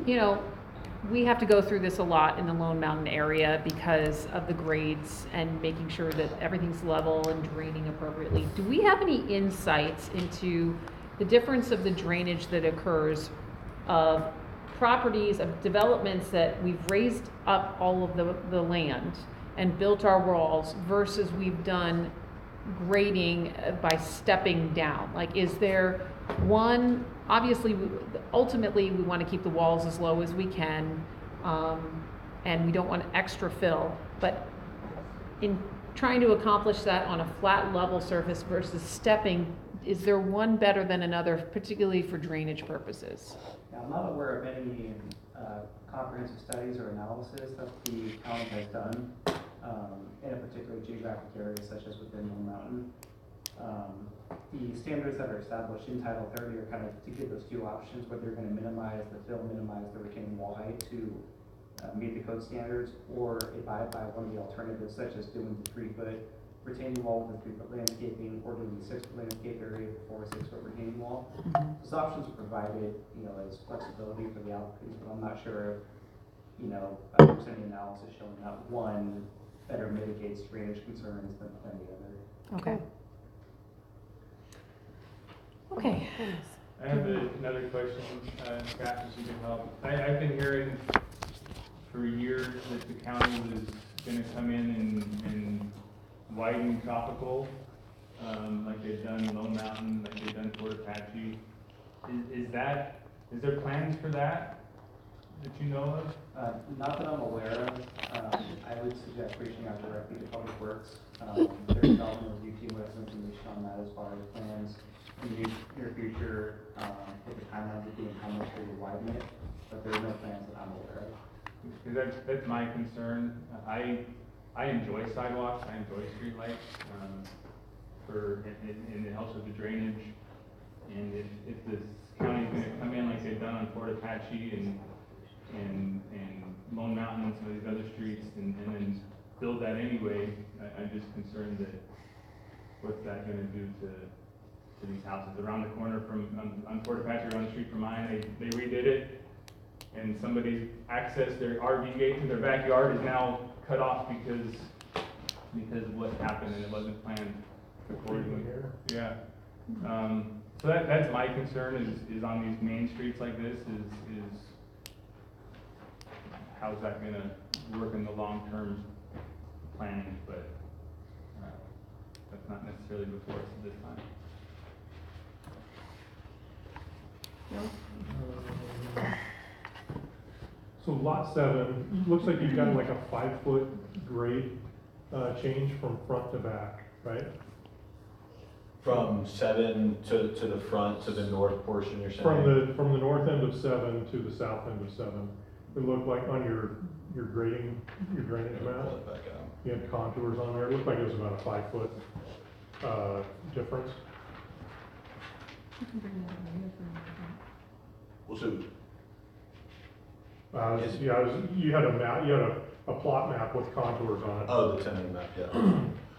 [SPEAKER 1] We have to go through this a lot in the Lone Mountain area because of the grades and making sure that everything's level and draining appropriately. Do we have any insights into the difference of the drainage that occurs of properties, of developments that we've raised up all of the land and built our walls versus we've done grading by stepping down? Like, is there one, obviously, ultimately, we want to keep the walls as low as we can, and we don't want extra fill, but in trying to accomplish that on a flat level surface versus stepping, is there one better than another, particularly for drainage purposes?
[SPEAKER 11] Now, I'm not aware of any comprehensive studies or analysis that the county has done in a particular geographic area, such as within Lone Mountain. The standards that are established in Title 30 are kind of to give those two options, whether you're going to minimize the fill, minimize the retaining wall height to meet the code standards, or abide by one of the alternatives, such as doing the 3-foot retaining wall with 3-foot landscaping, or doing the 6-foot landscape area before a 6-foot retaining wall. Those options are provided, as flexibility for the applicants, but I'm not sure if, there's any analysis showing that one better mitigates drainage concerns than the other.
[SPEAKER 1] Okay. Okay.
[SPEAKER 6] I have another question, Scott, if you can help. I've been hearing for years that the county was gonna come in and widen Tropical, like they've done Lone Mountain, like they've done Fort Apache. Is there plans for that? that you know of?
[SPEAKER 11] Not that I'm aware of. I would suggest reaching out directly to Public Works. Their development review team would have some information on that as far as plans in the near future, if the timeline would be and how much they would widen it, but there are no plans that I'm aware of.
[SPEAKER 6] Because that's my concern. I enjoy sidewalks, I enjoy streetlights, and it helps with the drainage. And if this county's gonna come in like they've done on Fort Apache and Lone Mountain and some of these other streets and then build that anyway, I'm just concerned that what's that gonna do to these houses around the corner from, on Fort Apache, around the street from mine, they redid it. And somebody accessed their RV gate to their backyard is now cut off because of what happened and it wasn't planned accordingly. Yeah. So that's my concern is on these main streets like this is how's that gonna work in the long-term planning, but that's not necessarily before us at this time.
[SPEAKER 4] So lot 7, looks like you've got like a 5-foot grade change from front to back, right?
[SPEAKER 12] From 7 to the front, to the north portion, you're saying?
[SPEAKER 4] From the north end of 7 to the south end of 7. It looked like on your drainage map,
[SPEAKER 12] Pull it back out.
[SPEAKER 4] you had contours on there. It looked like it was about a 5-foot difference.
[SPEAKER 12] Well, so,
[SPEAKER 4] You had a map, you had a plot map with contours on it.
[SPEAKER 12] oh, the tentative map, yeah.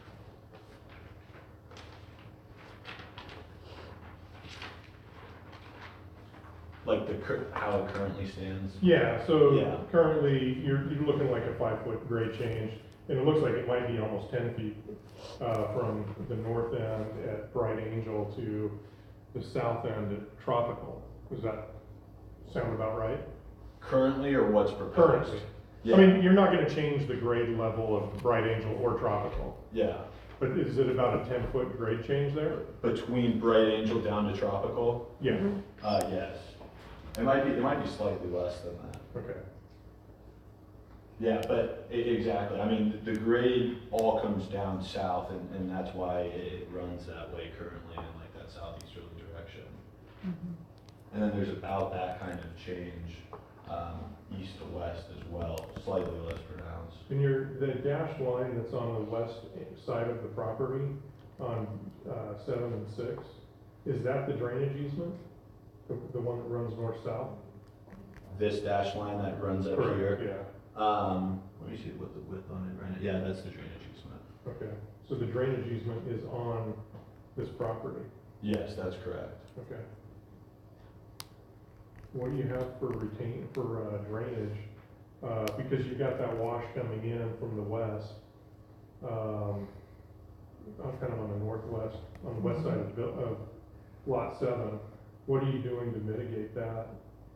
[SPEAKER 12] Like how it currently stands?
[SPEAKER 4] Yeah, so
[SPEAKER 12] Yeah.
[SPEAKER 4] currently, you're looking like a 5-foot grade change, and it looks like it might be almost 10 feet from the north end at Bright Angel to the south end at Tropical. Does that sound about right?
[SPEAKER 12] Currently, or what's proposed?
[SPEAKER 4] Currently.
[SPEAKER 12] Yeah.
[SPEAKER 4] I mean, you're not gonna change the grade level of Bright Angel or Tropical,
[SPEAKER 12] Yeah,
[SPEAKER 4] but is it about a 10-foot grade change there?
[SPEAKER 12] between Bright Angel down to Tropical?
[SPEAKER 4] Yeah,
[SPEAKER 12] Yes. It might be slightly less than that.
[SPEAKER 4] okay.
[SPEAKER 12] Yeah, but exactly. I mean, the grade all comes down south, and that's why it runs that way currently in like that southeasterly direction. And then there's about that kind of change east to west as well, slightly less pronounced.
[SPEAKER 4] And the dashed line that's on the west side of the property on 7 and 6, is that the drainage easement? The one that runs north-south?
[SPEAKER 12] This dash line that runs up
[SPEAKER 4] Correct,
[SPEAKER 12] here.
[SPEAKER 4] yeah.
[SPEAKER 12] Let me see what the width on it right now. Yeah, that's the drainage easement.
[SPEAKER 4] Okay, so the drainage easement is on this property?
[SPEAKER 12] Yes, that's correct.
[SPEAKER 4] Okay. What do you have for drainage? Because you've got that wash coming in from the west, kind of on the northwest, on the west side of lot 7. What are you doing to mitigate that?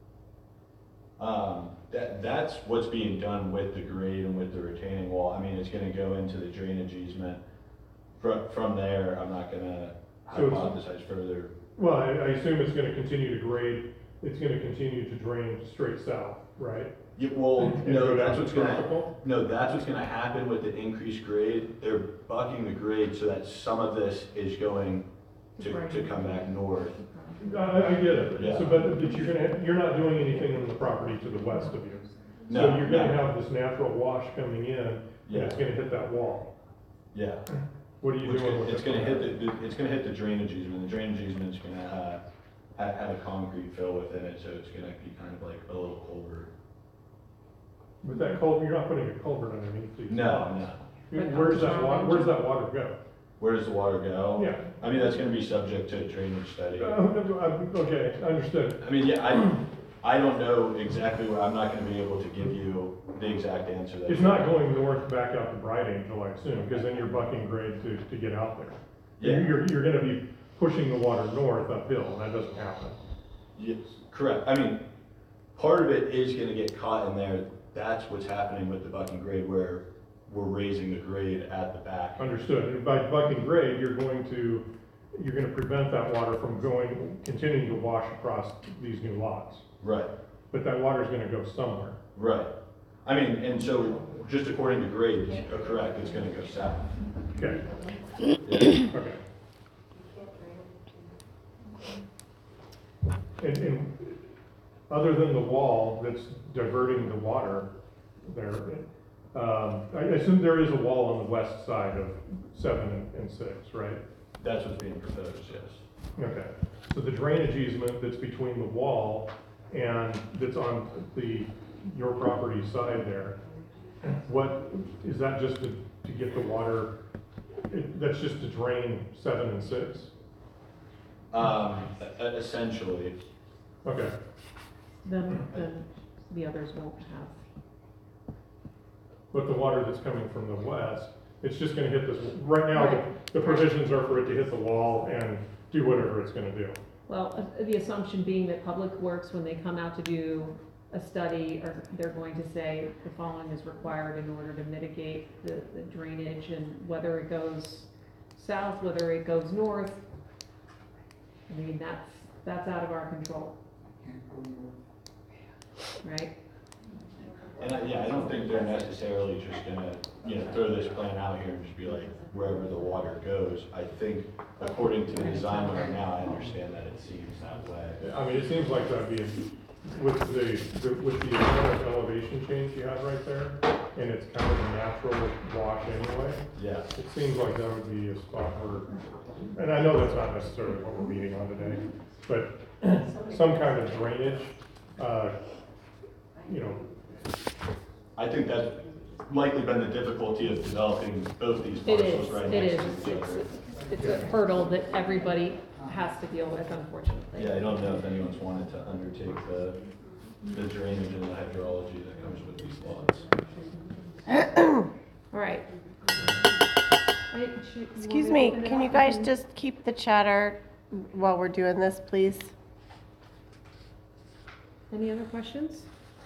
[SPEAKER 12] That's what's being done with the grade and with the retaining wall. I mean, it's gonna go into the drainage easement. From there, I'm not gonna
[SPEAKER 4] So
[SPEAKER 12] hypothesize further.
[SPEAKER 4] Well, I assume it's gonna continue to grade, it's gonna continue to drain straight south, right?
[SPEAKER 12] Yeah, well,
[SPEAKER 4] And go down to Tropical?
[SPEAKER 12] that's what's gonna happen with the increased grade. They're bucking the grade so that some of this is going to come back north.
[SPEAKER 4] I get it.
[SPEAKER 12] Yeah.
[SPEAKER 4] So, but you're not doing anything on the property to the west of you.
[SPEAKER 12] No,
[SPEAKER 4] So you're gonna
[SPEAKER 12] no.
[SPEAKER 4] have this natural wash coming in, and it's
[SPEAKER 12] Yeah.
[SPEAKER 4] gonna hit that wall.
[SPEAKER 12] Yeah.
[SPEAKER 4] What are you doing with it?
[SPEAKER 12] It's gonna hit the drainage easement. The drainage easement's gonna have a concrete fill within it, so it's gonna be kind of like a little culvert.
[SPEAKER 4] With that culvert, you're not putting a culvert underneath these
[SPEAKER 12] No,
[SPEAKER 4] lots.
[SPEAKER 12] no.
[SPEAKER 4] Where's that water go?
[SPEAKER 12] Where does the water go?
[SPEAKER 4] Yeah.
[SPEAKER 12] I mean, that's gonna be subject to a drainage study.
[SPEAKER 4] Okay, understood.
[SPEAKER 12] I mean, yeah, I don't know exactly where, I'm not gonna be able to give you the exact answer. that
[SPEAKER 4] It's
[SPEAKER 12] you-
[SPEAKER 4] not going north back out to Bright Angel, I assume, because then you're bucking grade to get out there.
[SPEAKER 12] Yeah.
[SPEAKER 4] You're gonna be pushing the water north uphill, and that doesn't happen.
[SPEAKER 12] Yes, correct. I mean, part of it is gonna get caught in there. That's what's happening with the bucking grade, where we're raising the grade at the back.
[SPEAKER 4] Understood. And by bucking grade, you're gonna prevent that water from continuing to wash across these new lots.
[SPEAKER 12] Right.
[SPEAKER 4] but that water's gonna go somewhere.
[SPEAKER 12] Right. I mean, and so just according to grade, you're correct, it's gonna go south.
[SPEAKER 4] Okay.
[SPEAKER 12] Yeah.
[SPEAKER 4] Okay. And other than the wall that's diverting the water there, I assume there is a wall on the west side of 7 and 6, right?
[SPEAKER 12] That's what's being proposed, yes.
[SPEAKER 4] Okay. So the drainage easement that's between the wall and that's on your property side there, what, is that just to get the water, that's just to drain 7 and 6?
[SPEAKER 12] Essentially,
[SPEAKER 4] Okay.
[SPEAKER 1] Then the others won't have.
[SPEAKER 4] But the water that's coming from the west, it's just gonna hit this, right now, the provisions are for it to hit the wall and do whatever it's gonna do.
[SPEAKER 1] Well, the assumption being that Public Works, when they come out to do a study, or they're going to say the following is required in order to mitigate the drainage, and whether it goes south, whether it goes north. I mean, that's out of our control, right?
[SPEAKER 12] and I don't think they're necessarily just gonna, throw this plan out here and just be like, wherever the water goes. I think according to the design right now, I understand that it seems that way.
[SPEAKER 4] I mean, it seems like that'd be, with the amount of elevation change you have right there, and it's kind of a natural wash anyway,
[SPEAKER 12] Yeah.
[SPEAKER 4] it seems like that would be a spot where, and I know that's not necessarily what we're meeting on today, but some kind of drainage,
[SPEAKER 12] I think that's likely been the difficulty of developing both these
[SPEAKER 1] It
[SPEAKER 12] parcels
[SPEAKER 1] is,
[SPEAKER 12] right
[SPEAKER 1] it
[SPEAKER 12] next
[SPEAKER 1] is.
[SPEAKER 12] to each other.
[SPEAKER 1] It's a hurdle that everybody has to deal with, unfortunately.
[SPEAKER 12] Yeah, I don't know if anyone's wanted to undertake the drainage and the hydrology that comes with these lots.
[SPEAKER 1] All right.
[SPEAKER 3] Excuse me, can you guys just keep the chatter while we're doing this, please?
[SPEAKER 1] Any other questions?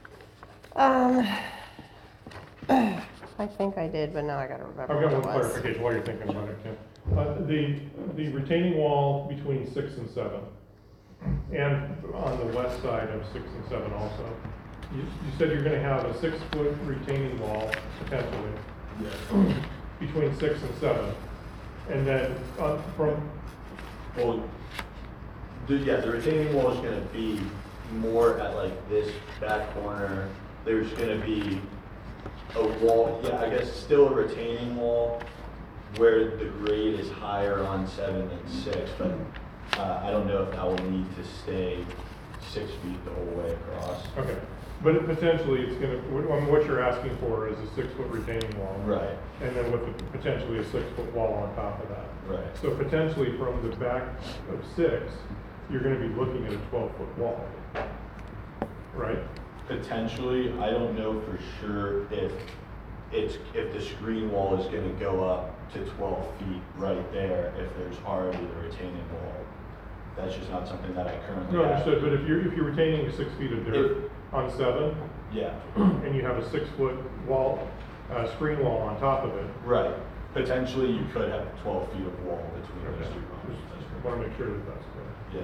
[SPEAKER 3] I think I did, but now I gotta remember
[SPEAKER 4] I've
[SPEAKER 3] what
[SPEAKER 4] got
[SPEAKER 3] it
[SPEAKER 4] one
[SPEAKER 3] was.
[SPEAKER 4] clarification while you're thinking about it, Kim. The retaining wall between 6 and 7, and on the west side of 6 and 7 also, you said you're gonna have a 6-foot retaining wall, potentially, between 6 and 7, and then from,
[SPEAKER 12] Well, the retaining wall is gonna be more at like this back corner. There's gonna be a wall, I guess still a retaining wall where the grade is higher on 7 and 6, but I don't know if that will need to stay 6 feet the whole way across.
[SPEAKER 4] okay, but potentially it's gonna, what you're asking for is a 6-foot retaining wall.
[SPEAKER 12] Right,
[SPEAKER 4] And then with potentially a 6-foot wall on top of that.
[SPEAKER 12] right.
[SPEAKER 4] So potentially from the back of 6, you're gonna be looking at a 12-foot wall, right?
[SPEAKER 12] Potentially, I don't know for sure if the screen wall is gonna go up to 12 feet right there, if there's already the retaining wall. That's just not something that I currently
[SPEAKER 4] No,
[SPEAKER 12] have.
[SPEAKER 4] understood, but if you're retaining 6 feet of dirt on 7,
[SPEAKER 12] Yeah,
[SPEAKER 4] and you have a 6-foot wall, screen wall on top of it.
[SPEAKER 12] right. Potentially, you could have 12 feet of wall between
[SPEAKER 4] Okay.
[SPEAKER 12] those two properties.
[SPEAKER 4] Just wanna make sure that that's clear.
[SPEAKER 12] Yeah.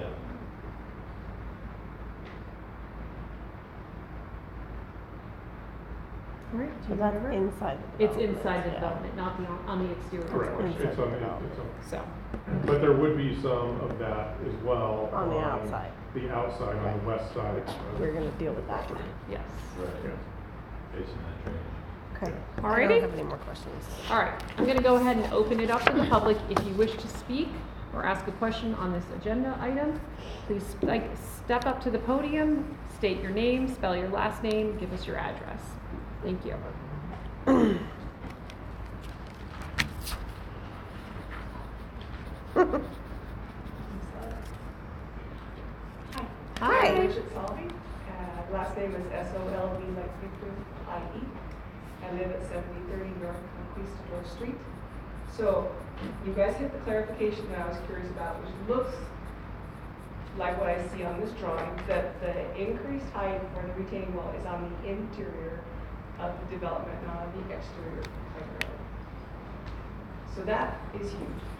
[SPEAKER 1] All right.
[SPEAKER 3] So that's inside the
[SPEAKER 1] It's
[SPEAKER 3] development.
[SPEAKER 1] inside the
[SPEAKER 3] yeah.
[SPEAKER 1] development, not on the exterior.
[SPEAKER 4] Correct,
[SPEAKER 1] portion.
[SPEAKER 4] it's on, it's on,
[SPEAKER 1] So,
[SPEAKER 4] but there would be some of that as well.
[SPEAKER 3] On the outside.
[SPEAKER 4] The outside, on the west side.
[SPEAKER 3] We're gonna deal with that.
[SPEAKER 1] yes.
[SPEAKER 12] Right.
[SPEAKER 4] Yeah.
[SPEAKER 12] Facing that drainage.
[SPEAKER 3] Okay. I
[SPEAKER 1] Alrighty.
[SPEAKER 3] don't have any more questions.
[SPEAKER 1] All right, I'm going to go ahead and open it up to the public. If you wish to speak or ask a question on this agenda item, please step up to the podium, state your name, spell your last name, give us your address. Thank you.
[SPEAKER 3] Hi.
[SPEAKER 8] Bridget Solvey. Last name is S-O-L-V, like Victor, I-E. I live at 7030 North Conquistador Street. So you guys hit the clarification that I was curious about, which looks like what I see on this drawing, that the increased height for the retaining wall is on the interior of the development, not on the exterior. So that is huge.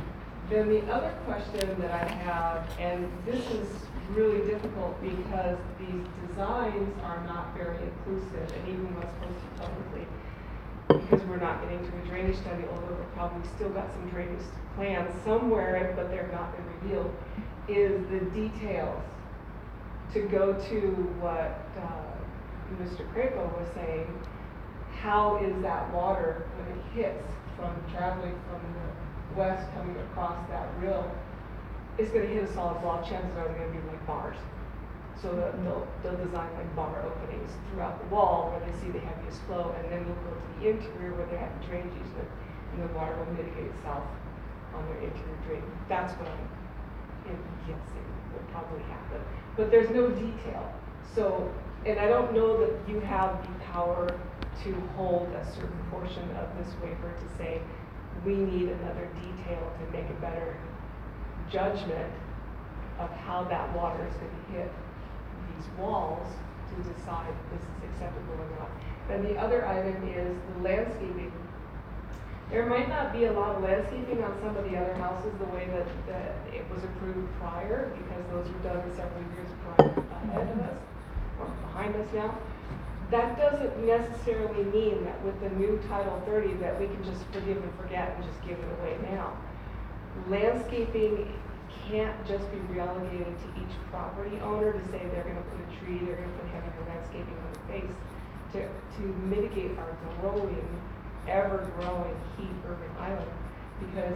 [SPEAKER 8] Then the other question that I have, and this is really difficult because these designs are not very inclusive, and even what's posted publicly, because we're not getting to a drainage study, although we've probably still got some drainage plans somewhere, but they're not been revealed, is the details. To go to what Mr. Crapo was saying, how is that water when it hits from traveling from the west coming across that rill? It's going to hit a solid wall. Chances are they're going to be like bars. So they'll design like bar openings throughout the wall where they see the heaviest flow, and then we'll go to the interior where they have the drainage easement, and the water will mitigate itself on their interior drain. That's what I'm guessing will probably happen. But there's no detail. So, and I don't know that you have the power to hold a certain portion of this waiver to say, we need another detail to make a better judgment of how that water is going to hit these walls to decide if this is acceptable or not. Then the other item is the landscaping. There might not be a lot of landscaping on some of the other houses the way that it was approved prior, because those were done several years prior ahead of us, or behind us now. That doesn't necessarily mean that with the new Title 30 that we can just forgive and forget and just give it away now. Landscaping can't just be relegated to each property owner to say they're going to put a tree, they're going to put heavy landscaping on the face to mitigate our growing, ever-growing heat urban island, because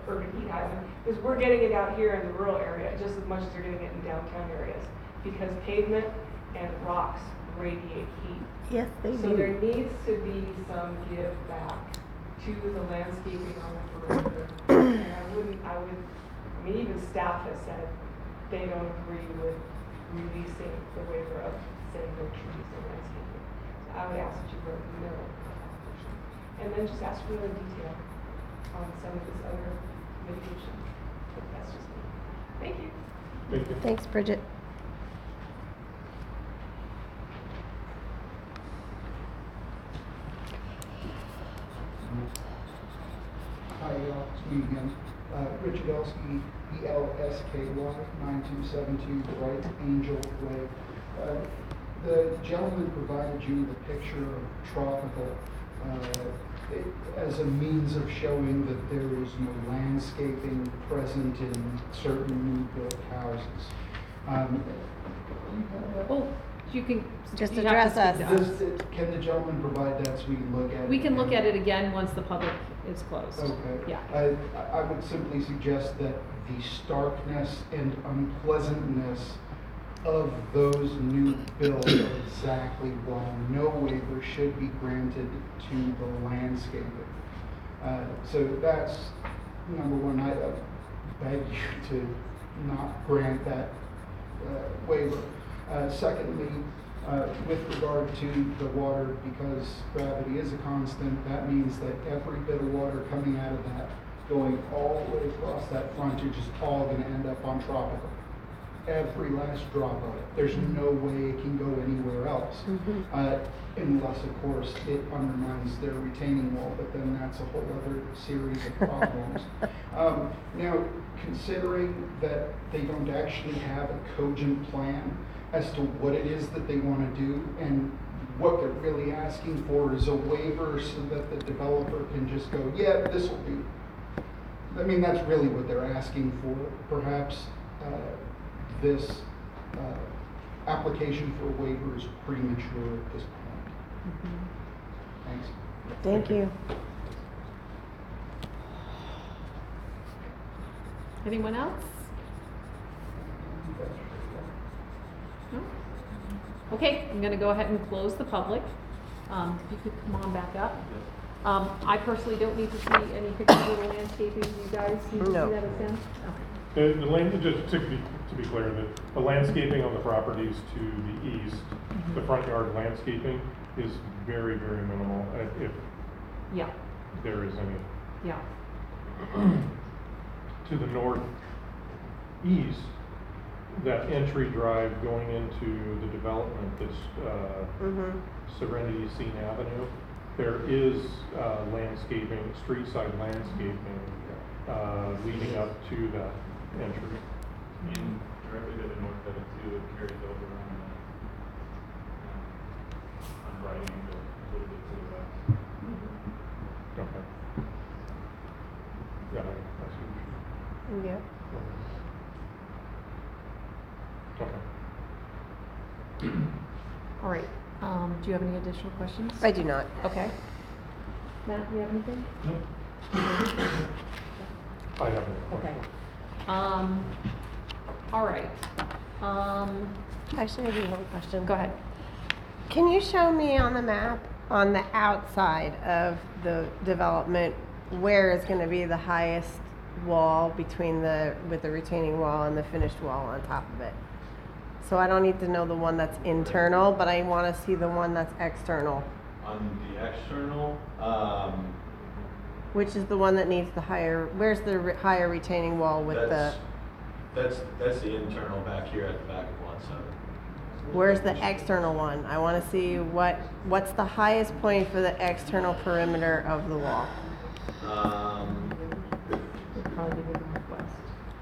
[SPEAKER 8] we're getting it out here in the rural area just as much as they're getting it in downtown areas, because pavement and rocks radiate heat.
[SPEAKER 3] Yes, they
[SPEAKER 8] So
[SPEAKER 3] do.
[SPEAKER 8] there needs to be some give back to the landscaping on the perimeter. And I mean, even staff has said they don't agree with releasing the waiver of saying no trees and landscaping. So I would ask that you vote no on that portion. And then just ask for more detail on some of this other mitigation. But that's just me. Thank you.
[SPEAKER 4] Thank you.
[SPEAKER 3] Thanks, Bridget.
[SPEAKER 9] Hi, y'all, it's me again. Richard Elsky, ELSKY, 9272 Bright Angel Way. The gentleman provided you the picture of tropical as a means of showing that there is no landscaping present in certain new built houses.
[SPEAKER 1] Well, you can.
[SPEAKER 3] Just
[SPEAKER 1] you have to
[SPEAKER 3] address
[SPEAKER 1] speak
[SPEAKER 3] us.
[SPEAKER 1] to
[SPEAKER 9] Can the gentleman provide that so we can look at it?
[SPEAKER 1] We can look at it again once the public is closed.
[SPEAKER 9] Okay.
[SPEAKER 1] Yeah.
[SPEAKER 9] I would simply suggest that the starkness and unpleasantness of those new builds are exactly why no waiver should be granted to the landscaping. So that's number one. I beg you to not grant that waiver. Secondly, with regard to the water, because gravity is a constant, that means that every bit of water coming out of that, going all the way across that frontage, is all going to end up on tropical. Every last drop of it. There's no way it can go anywhere else. Unless, of course, it undermines their retaining wall, but then that's a whole other series of problems. Now, considering that they don't actually have a cogent plan as to what it is that they want to do, and what they're really asking for is a waiver so that the developer can just go, yeah, this will do. I mean, that's really what they're asking for. Perhaps this application for a waiver is premature at this point. Thanks.
[SPEAKER 3] Thank you.
[SPEAKER 1] Anyone else? No? Okay, I'm going to go ahead and close the public. If you could come on back up. I personally don't need to see any pictures of the landscaping. You guys need to see
[SPEAKER 3] No.
[SPEAKER 1] that as in?
[SPEAKER 4] The land, just to be clear, the landscaping on the properties to the east, the front yard landscaping is very, very minimal, if
[SPEAKER 1] Yeah,
[SPEAKER 4] there is any.
[SPEAKER 1] yeah.
[SPEAKER 4] To the northeast, that entry drive going into the development that's Serenity Scene Avenue, there is landscaping, street side landscaping leading up to that entry.
[SPEAKER 6] And directly to the north of it too, it carries over on Bright Angel, a little bit to the west.
[SPEAKER 4] Okay. Yeah, I see what
[SPEAKER 3] Yeah.
[SPEAKER 4] you're. Okay.
[SPEAKER 1] All right, do you have any additional questions?
[SPEAKER 3] I do not.
[SPEAKER 1] Okay. Matt, do you have anything?
[SPEAKER 4] Nope. I have no
[SPEAKER 1] Okay.
[SPEAKER 4] question.
[SPEAKER 1] All right.
[SPEAKER 3] Actually, I do have a question.
[SPEAKER 1] Go ahead.
[SPEAKER 3] Can you show me on the map, on the outside of the development, where is gonna be the highest wall between with the retaining wall and the finished wall on top of it? So I don't need to know the one that's internal, but I wanna see the one that's external.
[SPEAKER 12] On the external,
[SPEAKER 3] Which is the one that needs the higher, where's the higher retaining wall with the,
[SPEAKER 12] that's the internal back here at the back of lot 7.
[SPEAKER 3] where's the external one? I wanna see what's the highest point for the external perimeter of the wall?
[SPEAKER 1] Probably be the northwest.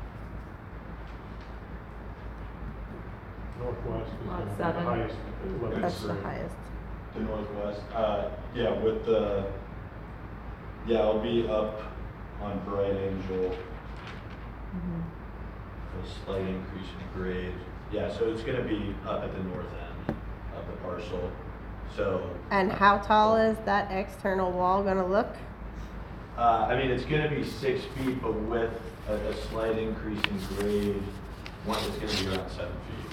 [SPEAKER 4] Northwest is
[SPEAKER 1] Lot
[SPEAKER 4] gonna be the
[SPEAKER 1] 7.
[SPEAKER 4] highest level
[SPEAKER 3] That's the
[SPEAKER 4] grade.
[SPEAKER 3] highest.
[SPEAKER 12] The northwest, yeah, with the, yeah, it'll be up on Bright Angel, a slight increase in grade. Yeah, so it's gonna be up at the north end of the parcel, so.
[SPEAKER 3] And how tall is that external wall gonna look?
[SPEAKER 12] I mean, it's gonna be 6 feet, but with a slight increase in grade, it's gonna be around 7 feet.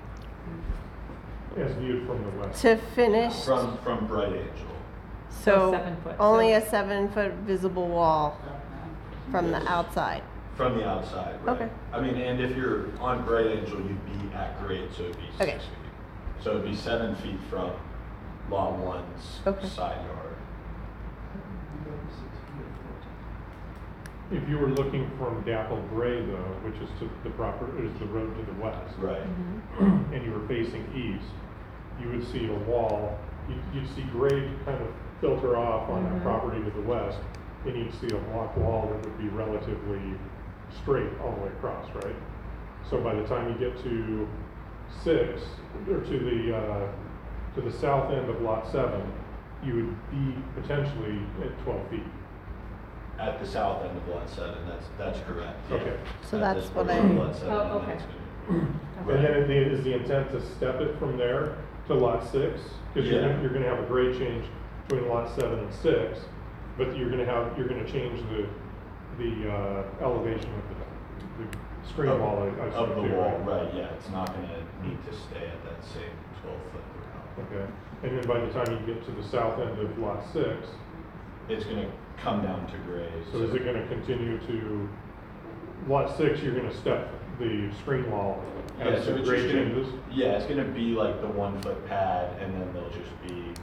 [SPEAKER 4] As viewed from the west.
[SPEAKER 3] To finish,
[SPEAKER 12] From Bright Angel.
[SPEAKER 3] so
[SPEAKER 1] 7 foot,
[SPEAKER 3] only
[SPEAKER 1] so-
[SPEAKER 3] a 7-foot visible wall from the outside.
[SPEAKER 12] From the outside, right?
[SPEAKER 3] Okay.
[SPEAKER 12] I mean, and if you're on Bright Angel, you'd be at grade, so it'd be 6
[SPEAKER 3] Okay.
[SPEAKER 12] feet. So it'd be 7 feet from lot 1's
[SPEAKER 3] Okay.
[SPEAKER 12] side yard.
[SPEAKER 4] If you were looking from Dapple Gray though, which is to the is the road to the west,
[SPEAKER 12] Right.
[SPEAKER 4] and you were facing east, you would see a wall, you'd see grade kind of filter off on that property to the west, and you'd see a block wall that would be relatively straight all the way across, right? So by the time you get to 6, or to the south end of lot 7, you would be potentially at 12 feet.
[SPEAKER 12] At the south end of lot 7, that's correct. yeah.
[SPEAKER 4] Okay.
[SPEAKER 3] So
[SPEAKER 12] At
[SPEAKER 3] that's
[SPEAKER 12] this
[SPEAKER 3] what
[SPEAKER 12] portion of
[SPEAKER 3] I-
[SPEAKER 12] lot 7,
[SPEAKER 1] Oh,
[SPEAKER 12] and
[SPEAKER 1] okay.
[SPEAKER 12] that's gonna-
[SPEAKER 4] And then is the intent to step it from there to lot 6? Because
[SPEAKER 12] Yeah.
[SPEAKER 4] you're gonna have a grade change between lot 7 and 6, but you're gonna change the elevation of the screen wall. I
[SPEAKER 12] Of
[SPEAKER 4] assume,
[SPEAKER 12] the
[SPEAKER 4] too,
[SPEAKER 12] wall,
[SPEAKER 4] right?
[SPEAKER 12] right, yeah, it's not gonna need to stay at that same 12-foot ground.
[SPEAKER 4] Okay, and then by the time you get to the south end of lot 6,
[SPEAKER 12] It's gonna come down to grade.
[SPEAKER 4] so is it gonna continue to, lot 6, you're gonna step the screen wall
[SPEAKER 12] Yeah,
[SPEAKER 4] as
[SPEAKER 12] so
[SPEAKER 4] the
[SPEAKER 12] it's
[SPEAKER 4] grade
[SPEAKER 12] just gonna,
[SPEAKER 4] changes?
[SPEAKER 12] yeah, it's gonna be like the 1-foot pad, and then there'll just be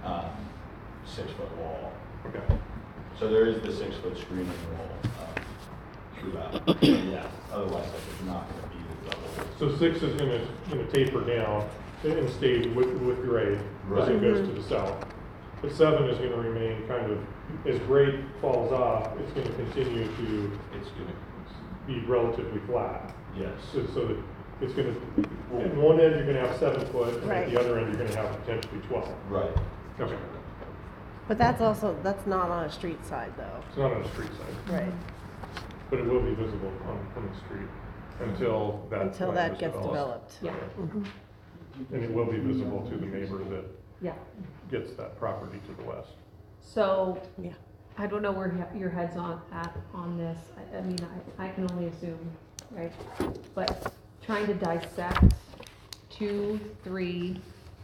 [SPEAKER 12] 6-foot wall.
[SPEAKER 4] Okay,
[SPEAKER 12] So there is the 6-foot screening wall throughout. But yeah, otherwise like there's not gonna be the double.
[SPEAKER 4] so 6 is gonna taper down and stay with grade as it
[SPEAKER 12] Right.
[SPEAKER 4] goes to the south. But 7 is gonna remain kind of, as grade falls off, it's gonna continue to
[SPEAKER 12] It's gonna,
[SPEAKER 4] be relatively flat.
[SPEAKER 12] yes.
[SPEAKER 4] So that it's gonna, at one end, you're gonna have 7 foot, and at
[SPEAKER 3] Right.
[SPEAKER 4] the other end, you're gonna have potentially 12.
[SPEAKER 12] Right.
[SPEAKER 4] Okay,
[SPEAKER 3] But that's not on a street side though.
[SPEAKER 4] it's not on the street side,
[SPEAKER 3] Right.
[SPEAKER 4] but it will be visible from the street until that.
[SPEAKER 3] Until
[SPEAKER 4] land
[SPEAKER 3] that
[SPEAKER 4] is
[SPEAKER 3] gets developed.
[SPEAKER 1] Yeah,
[SPEAKER 4] And it will be visible to the neighbor that
[SPEAKER 1] yeah.
[SPEAKER 4] gets that property to the west.
[SPEAKER 1] So,
[SPEAKER 3] Yeah.
[SPEAKER 1] I don't know where your head's on this. I mean, I can only assume, right? But trying to dissect 2, 3,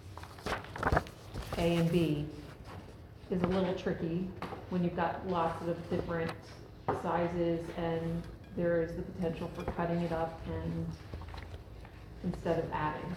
[SPEAKER 1] A and B is a little tricky when you've got lots of different sizes and there is the potential for cutting it up and instead of adding.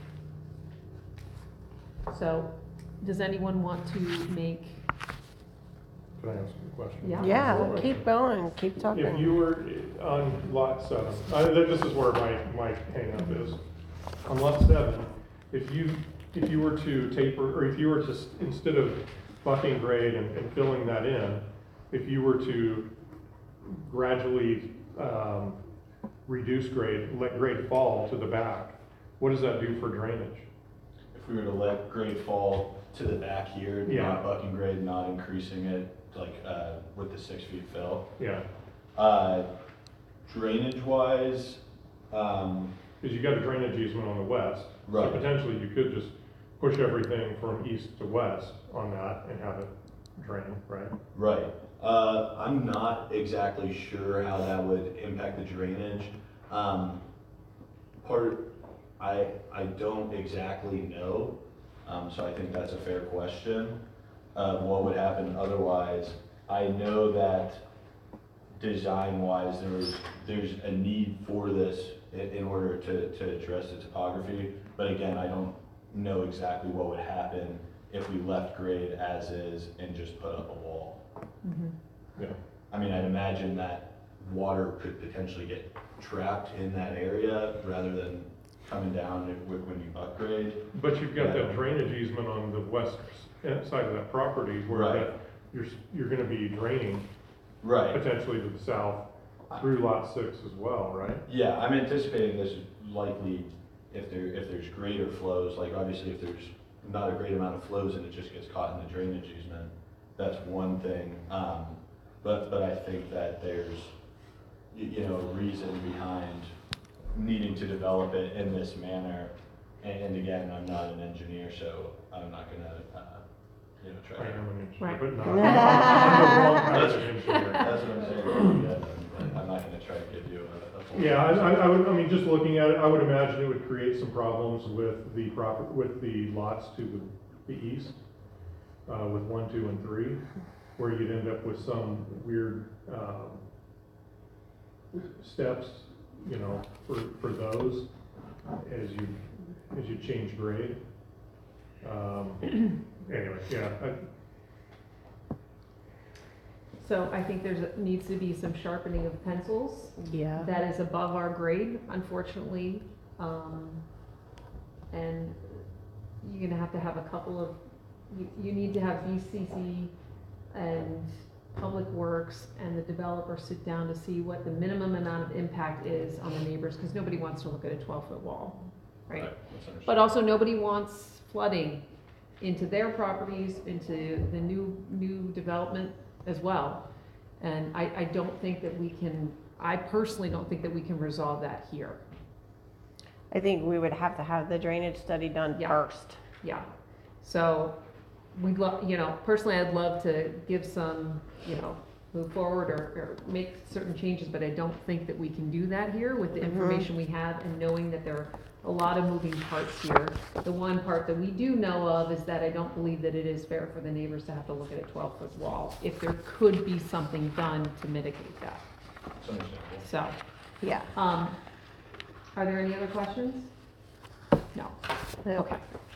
[SPEAKER 1] So, does anyone want to make,
[SPEAKER 4] Can I ask you a question?
[SPEAKER 1] Yeah.
[SPEAKER 3] Yeah,
[SPEAKER 4] Absolutely.
[SPEAKER 3] keep going, keep talking.
[SPEAKER 4] If you were on lot 7, this is where my hang up is. On lot 7, if you were to taper, or if you were to, instead of bucking grade and filling that in, if you were to gradually, reduce grade, let grade fall to the back, what does that do for drainage?
[SPEAKER 12] If we were to let grade fall to the back here,
[SPEAKER 4] Yeah.
[SPEAKER 12] not bucking grade, not increasing it, like, with the 6 feet fill.
[SPEAKER 4] Yeah,
[SPEAKER 12] Drainage wise,
[SPEAKER 4] because you got a drainage easement on the west. So
[SPEAKER 12] Right.
[SPEAKER 4] potentially you could just push everything from east to west on that and have it drain, right?
[SPEAKER 12] right. I'm not exactly sure how that would impact the drainage. I don't exactly know, so I think that's a fair question. What would happen otherwise? I know that design-wise, there's a need for this in order to address the topography, but again, I don't know exactly what would happen if we left grade as is and just put up a wall.
[SPEAKER 4] Yeah.
[SPEAKER 12] I mean, I'd imagine that water could potentially get trapped in that area rather than coming down when you upgrade.
[SPEAKER 4] But you've got
[SPEAKER 12] Yeah.
[SPEAKER 4] that drainage easement on the west side of that property where
[SPEAKER 12] Right.
[SPEAKER 4] that, you're gonna be draining
[SPEAKER 12] Right.
[SPEAKER 4] potentially to the south through lot 6 as well, right?
[SPEAKER 12] Yeah, I'm anticipating this is likely if there's greater flows, like obviously if there's not a great amount of flows and it just gets caught in the drainage easement, that's one thing. But I think that there's, reason behind needing to develop it in this manner. And again, I'm not an engineer, so I'm not gonna, try
[SPEAKER 4] I
[SPEAKER 12] to.
[SPEAKER 4] am an engineer,
[SPEAKER 1] Right.
[SPEAKER 4] but not, I'm the wrong kind of engineer.
[SPEAKER 12] That's what I'm saying. Yeah, I'm not gonna try to give you a full.
[SPEAKER 4] Yeah, I mean, just looking at it, I would imagine it would create some problems with the lots to the east, with 1, 2, and 3, where you'd end up with some weird, steps, for those as you change grade. Anyway, yeah,
[SPEAKER 1] So I think needs to be some sharpening of pencils.
[SPEAKER 3] Yeah.
[SPEAKER 1] That is above our grade, unfortunately. And you're gonna have to have a couple of, you need to have VCC and Public Works and the developer sit down to see what the minimum amount of impact is on the neighbors, because nobody wants to look at a 12-foot wall, right?
[SPEAKER 12] That's understandable.
[SPEAKER 1] But also, nobody wants flooding into their properties, into the new development as well. And I don't think that we can, I personally don't think that we can resolve that here.
[SPEAKER 3] I think we would have to have the drainage study done
[SPEAKER 1] Yeah.
[SPEAKER 3] first.
[SPEAKER 1] Yeah. So we'd love, personally, I'd love to give some, move forward or make certain changes, but I don't think that we can do that here with the information we have and knowing that there are a lot of moving parts here. The one part that we do know of is that I don't believe that it is fair for the neighbors to have to look at a 12-foot wall, if there could be something done to mitigate that.
[SPEAKER 12] It's understandable.
[SPEAKER 1] So,
[SPEAKER 3] Yeah.
[SPEAKER 1] are there any other questions? No. Okay.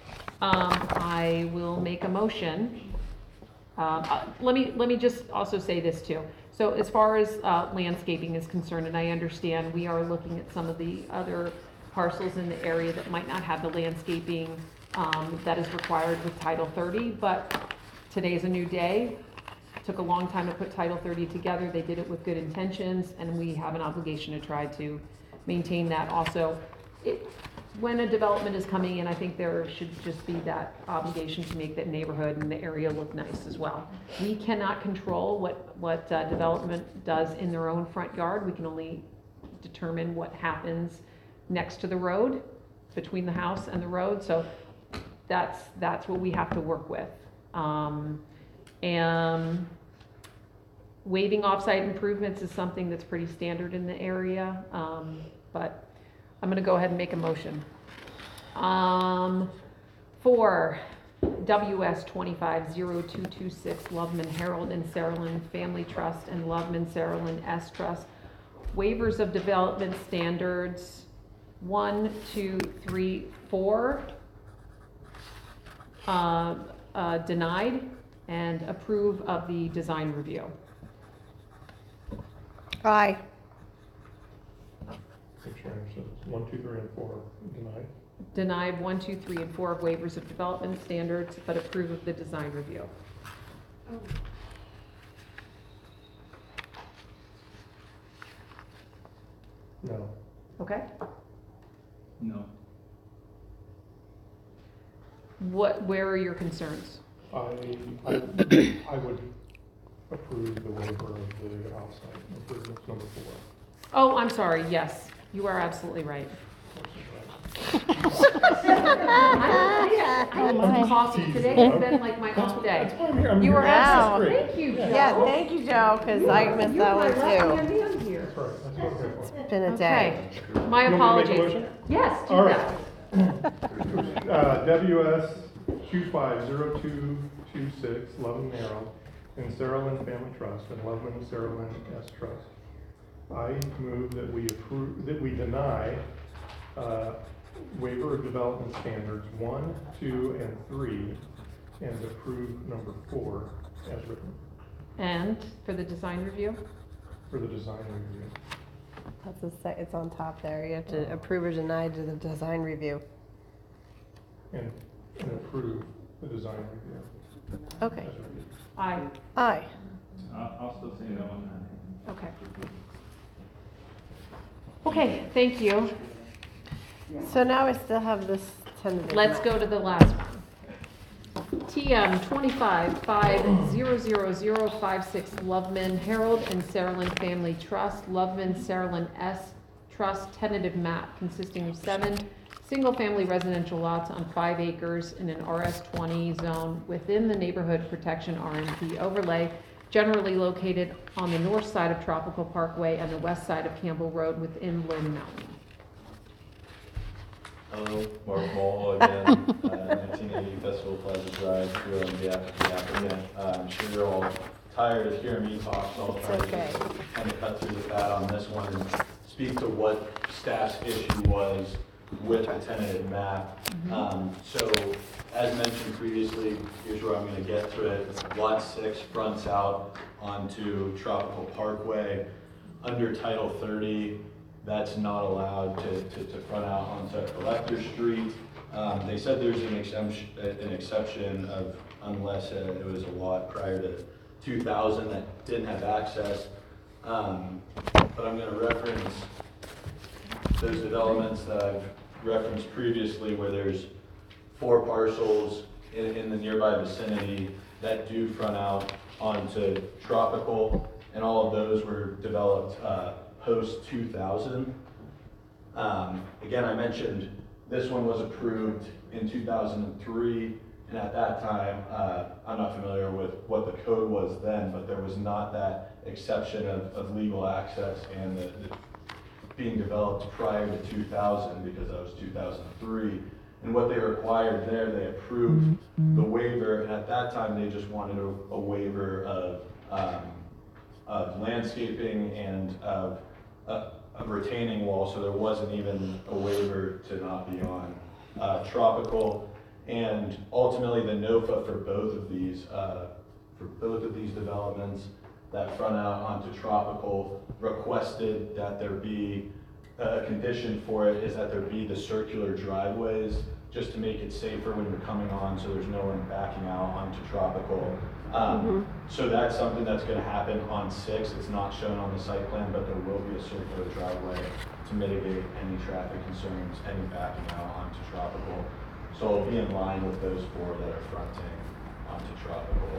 [SPEAKER 1] I will make a motion. Let me just also say this too. So as far as landscaping is concerned, and I understand we are looking at some of the other parcels in the area that might not have the landscaping that is required with Title 30, but today's a new day. Took a long time to put Title 30 together. They did it with good intentions, and we have an obligation to try to maintain that also. When a development is coming in, I think there should just be that obligation to make that neighborhood and the area look nice as well. We cannot control what development does in their own front yard. We can only determine what happens next to the road, between the house and the road. So that's what we have to work with. And waiving offsite improvements is something that's pretty standard in the area, but I'm gonna go ahead and make a motion. For WS 250226 Loveman Harold and Saralyn Family Trust and Loveman Saralyn S Trust, waivers of development standards 1, 2, 3, 4, denied, and approve of the design review.
[SPEAKER 3] Aye.
[SPEAKER 4] Make sure I understand. 1, 2, 3, and 4 denied.
[SPEAKER 1] Denied 1, 2, 3, and 4 of waivers of development standards, but approve of the design review.
[SPEAKER 4] No.
[SPEAKER 1] Okay.
[SPEAKER 6] No.
[SPEAKER 1] Where are your concerns?
[SPEAKER 4] I would approve the waiver of the outside improvements, number 4.
[SPEAKER 1] Oh, I'm sorry, yes, you are absolutely right. I had some coffee today, it's been like my off day.
[SPEAKER 4] That's why I'm here. I'm
[SPEAKER 1] You
[SPEAKER 4] here.
[SPEAKER 1] are
[SPEAKER 4] That's
[SPEAKER 1] absolutely,
[SPEAKER 4] great.
[SPEAKER 1] thank you, Joe.
[SPEAKER 3] Yeah, thank you, Joe, because I missed that one
[SPEAKER 1] You're my right-hand
[SPEAKER 3] too.
[SPEAKER 1] man here.
[SPEAKER 4] That's right, that's what I'm here for.
[SPEAKER 3] It's been a day.
[SPEAKER 1] Okay, my
[SPEAKER 4] You want me to make a
[SPEAKER 1] apologies.
[SPEAKER 4] motion?
[SPEAKER 1] Yes, do
[SPEAKER 4] All
[SPEAKER 1] that.
[SPEAKER 4] right. WS 250226, Loveland Harold, and Sarah Lynn Family Trust, and Loveland Sarah Lynn S. Trust. I move that we deny waiver of development standards 1, 2, and 3, and approve number 4 as written
[SPEAKER 1] And for the design review?
[SPEAKER 4] for the design review.
[SPEAKER 3] It's on top there. You have to approve or deny to the design review.
[SPEAKER 4] And approve the design review.
[SPEAKER 3] Okay.
[SPEAKER 4] as written.
[SPEAKER 1] Aye.
[SPEAKER 3] Aye.
[SPEAKER 6] I'll still say no on that.
[SPEAKER 1] Okay. Okay, thank you.
[SPEAKER 3] So now I still have this tentative.
[SPEAKER 1] Let's
[SPEAKER 3] map.
[SPEAKER 1] go to the last one. TM 25500056 Loveman Harold and Saralyn Family Trust, Loveman Saralyn S. Trust tentative map consisting of 7 single-family residential lots on 5 acres in an RS20 zone within the Neighborhood Protection RMP overlay, generally located on the north side of Tropical Parkway and the west side of Campbell Road within Lynn Mountain.
[SPEAKER 12] Hello, Mark Mole again, 1980 Festival Plaza Drive, here on behalf of the applicant. I'm sure you're all tired of hearing me talk, so I'll try
[SPEAKER 3] okay.
[SPEAKER 12] to kind of cut through the fat on this one and speak to what staff's issue was with the tentative map. So, as mentioned previously, here's where I'm going to get to it. Lot 6 fronts out onto Tropical Parkway. Under Title 30, that's not allowed to front out onto Collector Street. They said there's an exception of unless it was a lot prior to 2000 that didn't have access. But I'm going to reference those developments that I've referenced previously where there's 4 parcels in the nearby vicinity that do front out onto Tropical, and all of those were developed post 2000. Again, I mentioned this one was approved in 2003, and at that time, I'm not familiar with what the code was then, but there was not that exception of legal access and the being developed prior to 2000 because that was 2003. And what they required there, they approved the waiver, and at that time they just wanted a waiver of landscaping and of a retaining wall, so there wasn't even a waiver to not be on Tropical. And ultimately, the NOFA for both of these developments that front out onto Tropical requested that there be a condition for it is that there be the circular driveways just to make it safer when you're coming on, so there's no one backing out onto Tropical. So that's something that's going to happen on 6. It's not shown on the site plan, but there will be a circular driveway to mitigate any traffic concerns, any backing out onto Tropical. So it'll be in line with those 4 that are fronting onto Tropical.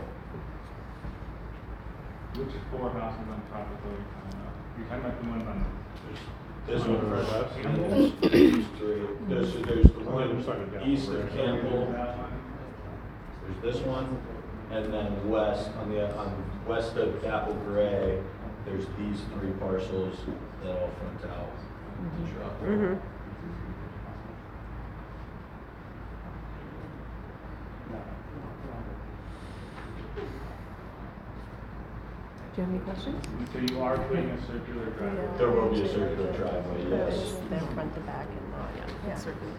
[SPEAKER 6] Which 4 houses on Tropical are you talking about? You're talking about the ones on
[SPEAKER 12] This one
[SPEAKER 4] Right,
[SPEAKER 12] first.
[SPEAKER 4] that's-
[SPEAKER 12] And there's 3. There's the one east of Campbell. There's this one, and then west on west of Apple Gray. There's these 3 parcels that all front out to Tropical.
[SPEAKER 1] Do you have any questions?
[SPEAKER 6] So you are putting a circular driveway?
[SPEAKER 12] There will be a circular driveway, yes.
[SPEAKER 3] They're front to back and all, yeah.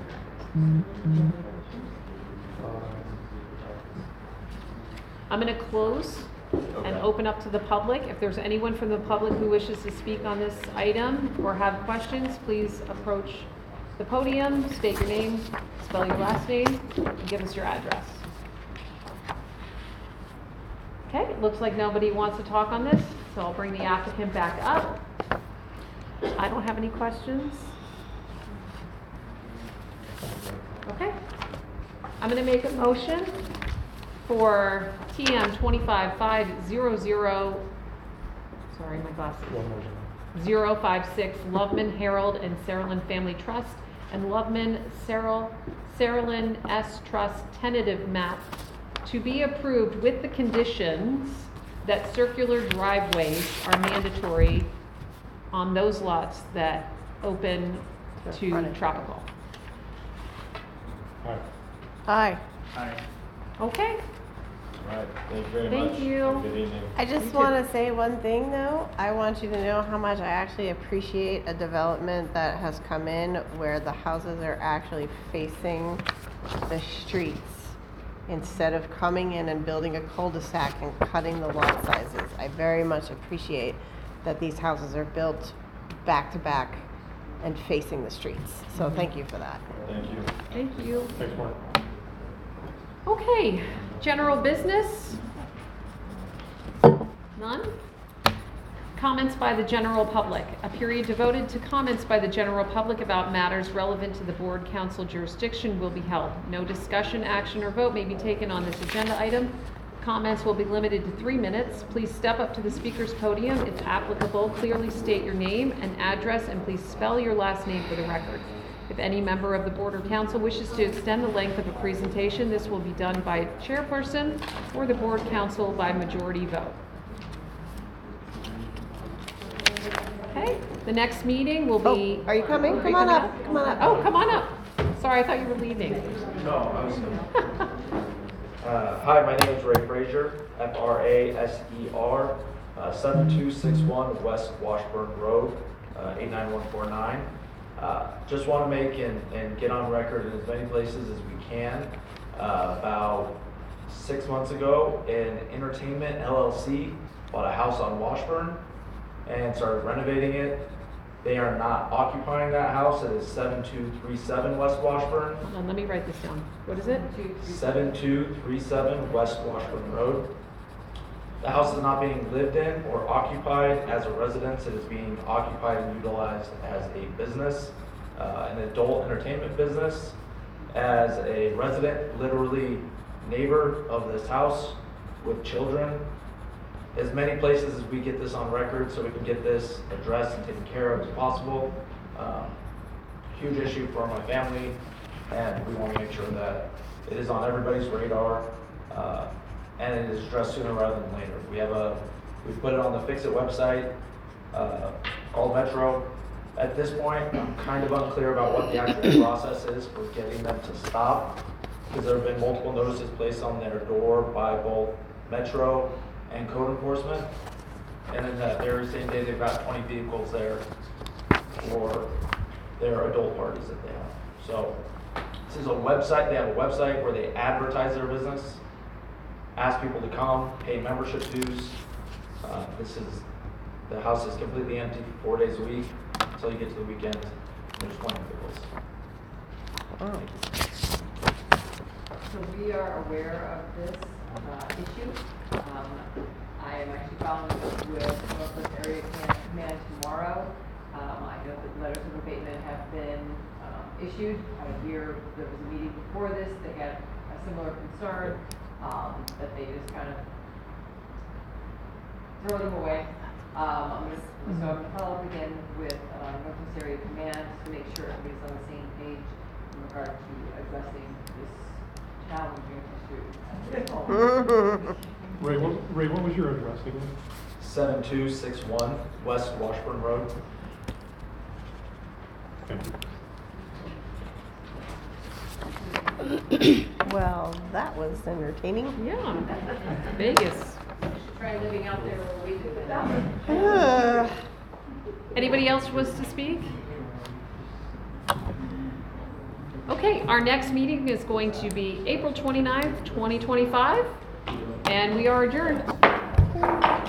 [SPEAKER 1] I'm going to close and
[SPEAKER 12] Okay.
[SPEAKER 1] open up to the public. If there's anyone from the public who wishes to speak on this item or have questions, please approach the podium, state your name, spell your last name, and give us your address. Okay, it looks like nobody wants to talk on this, so I'll bring the applicant back up. I don't have any questions. Okay. I'm going to make a motion for TM 25500, sorry, my glasses. 056 Loveman Harold and Saralyn Family Trust and Loveman Saralyn S. Trust tentative map to be approved with the conditions that circular driveways are mandatory on those lots that open to tropical.
[SPEAKER 4] Aye.
[SPEAKER 3] Aye.
[SPEAKER 6] Aye.
[SPEAKER 1] Okay,
[SPEAKER 12] All right, thank you very
[SPEAKER 1] Thank
[SPEAKER 12] much.
[SPEAKER 1] you.
[SPEAKER 12] Good evening.
[SPEAKER 3] I just want to say one thing though. I want you to know how much I actually appreciate a development that has come in where the houses are actually facing the streets instead of coming in and building a cul-de-sac and cutting the lot sizes. I very much appreciate that these houses are built back to back and facing the streets. So thank you for that.
[SPEAKER 12] Thank you.
[SPEAKER 1] thank you.
[SPEAKER 4] Thanks, Mark.
[SPEAKER 1] Okay, general business? None? Comments by the general public. A period devoted to comments by the general public about matters relevant to the board council jurisdiction will be held. No discussion, action, or vote may be taken on this agenda item. Comments will be limited to 3 minutes. Please step up to the speaker's podium. If applicable, clearly state your name and address, and please spell your last name for the record. If any member of the board or council wishes to extend the length of a presentation, this will be done by chairperson or the board council by majority vote. Okay, the next meeting will be...
[SPEAKER 3] Oh, are you coming?
[SPEAKER 1] Are
[SPEAKER 3] Come
[SPEAKER 1] you
[SPEAKER 3] on
[SPEAKER 1] coming
[SPEAKER 3] up. Come on up.
[SPEAKER 1] Oh, come on up. Sorry, I thought you were leaving.
[SPEAKER 13] No, I was. Hi, my name is Ray Frazier, Fraser, 7261 West Washburn Road, 89149. Just want to make and get on record in as many places as we can. About 6 months ago, an entertainment LLC bought a house on Washburn and started renovating it. They are not occupying that house. It is 7237 West Washburn.
[SPEAKER 1] Hold on, let me write this down. What is it?
[SPEAKER 13] 7237 West Washburn Road. The house is not being lived in or occupied as a residence. It is being occupied and utilized as a business, an adult entertainment business. As a resident, literally neighbor of this house with children, as many places as we get this on record so we can get this addressed and taken care of as possible. Huge issue for my family, and we want to make sure that it is on everybody's radar, and it is addressed sooner rather than later. We've put it on the Fix It website, called Metro. At this point, I'm kind of unclear about what the actual process is for getting them to stop, because there have been multiple notices placed on their door by both Metro and code enforcement, and in that very same day they've got 20 vehicles there for their adult parties that they have. So this is a website. They have a website where they advertise their business, ask people to come, pay membership dues. The house is completely empty for 4 days a week until you get to the weekend. There's 20 vehicles.
[SPEAKER 5] So we are aware of this issue. I am actually following up with Northwest Area Command tomorrow. I know that letters of abatement have been issued. I hear there was a meeting before this. They had a similar concern that they just kind of throw them away. So I'm going to follow up again with Northwest Area Command to make sure everybody's on the same page in regard to addressing this challenging issue.
[SPEAKER 4] Ray, what was your address again?
[SPEAKER 13] 7261 West Washburn Road.
[SPEAKER 4] Thank you.
[SPEAKER 3] Well, that was entertaining.
[SPEAKER 1] Yeah, Vegas.
[SPEAKER 5] Try living out there where we do it.
[SPEAKER 1] Anybody else was to speak? Okay, our next meeting is going to be April 29th, 2025, and we are adjourned.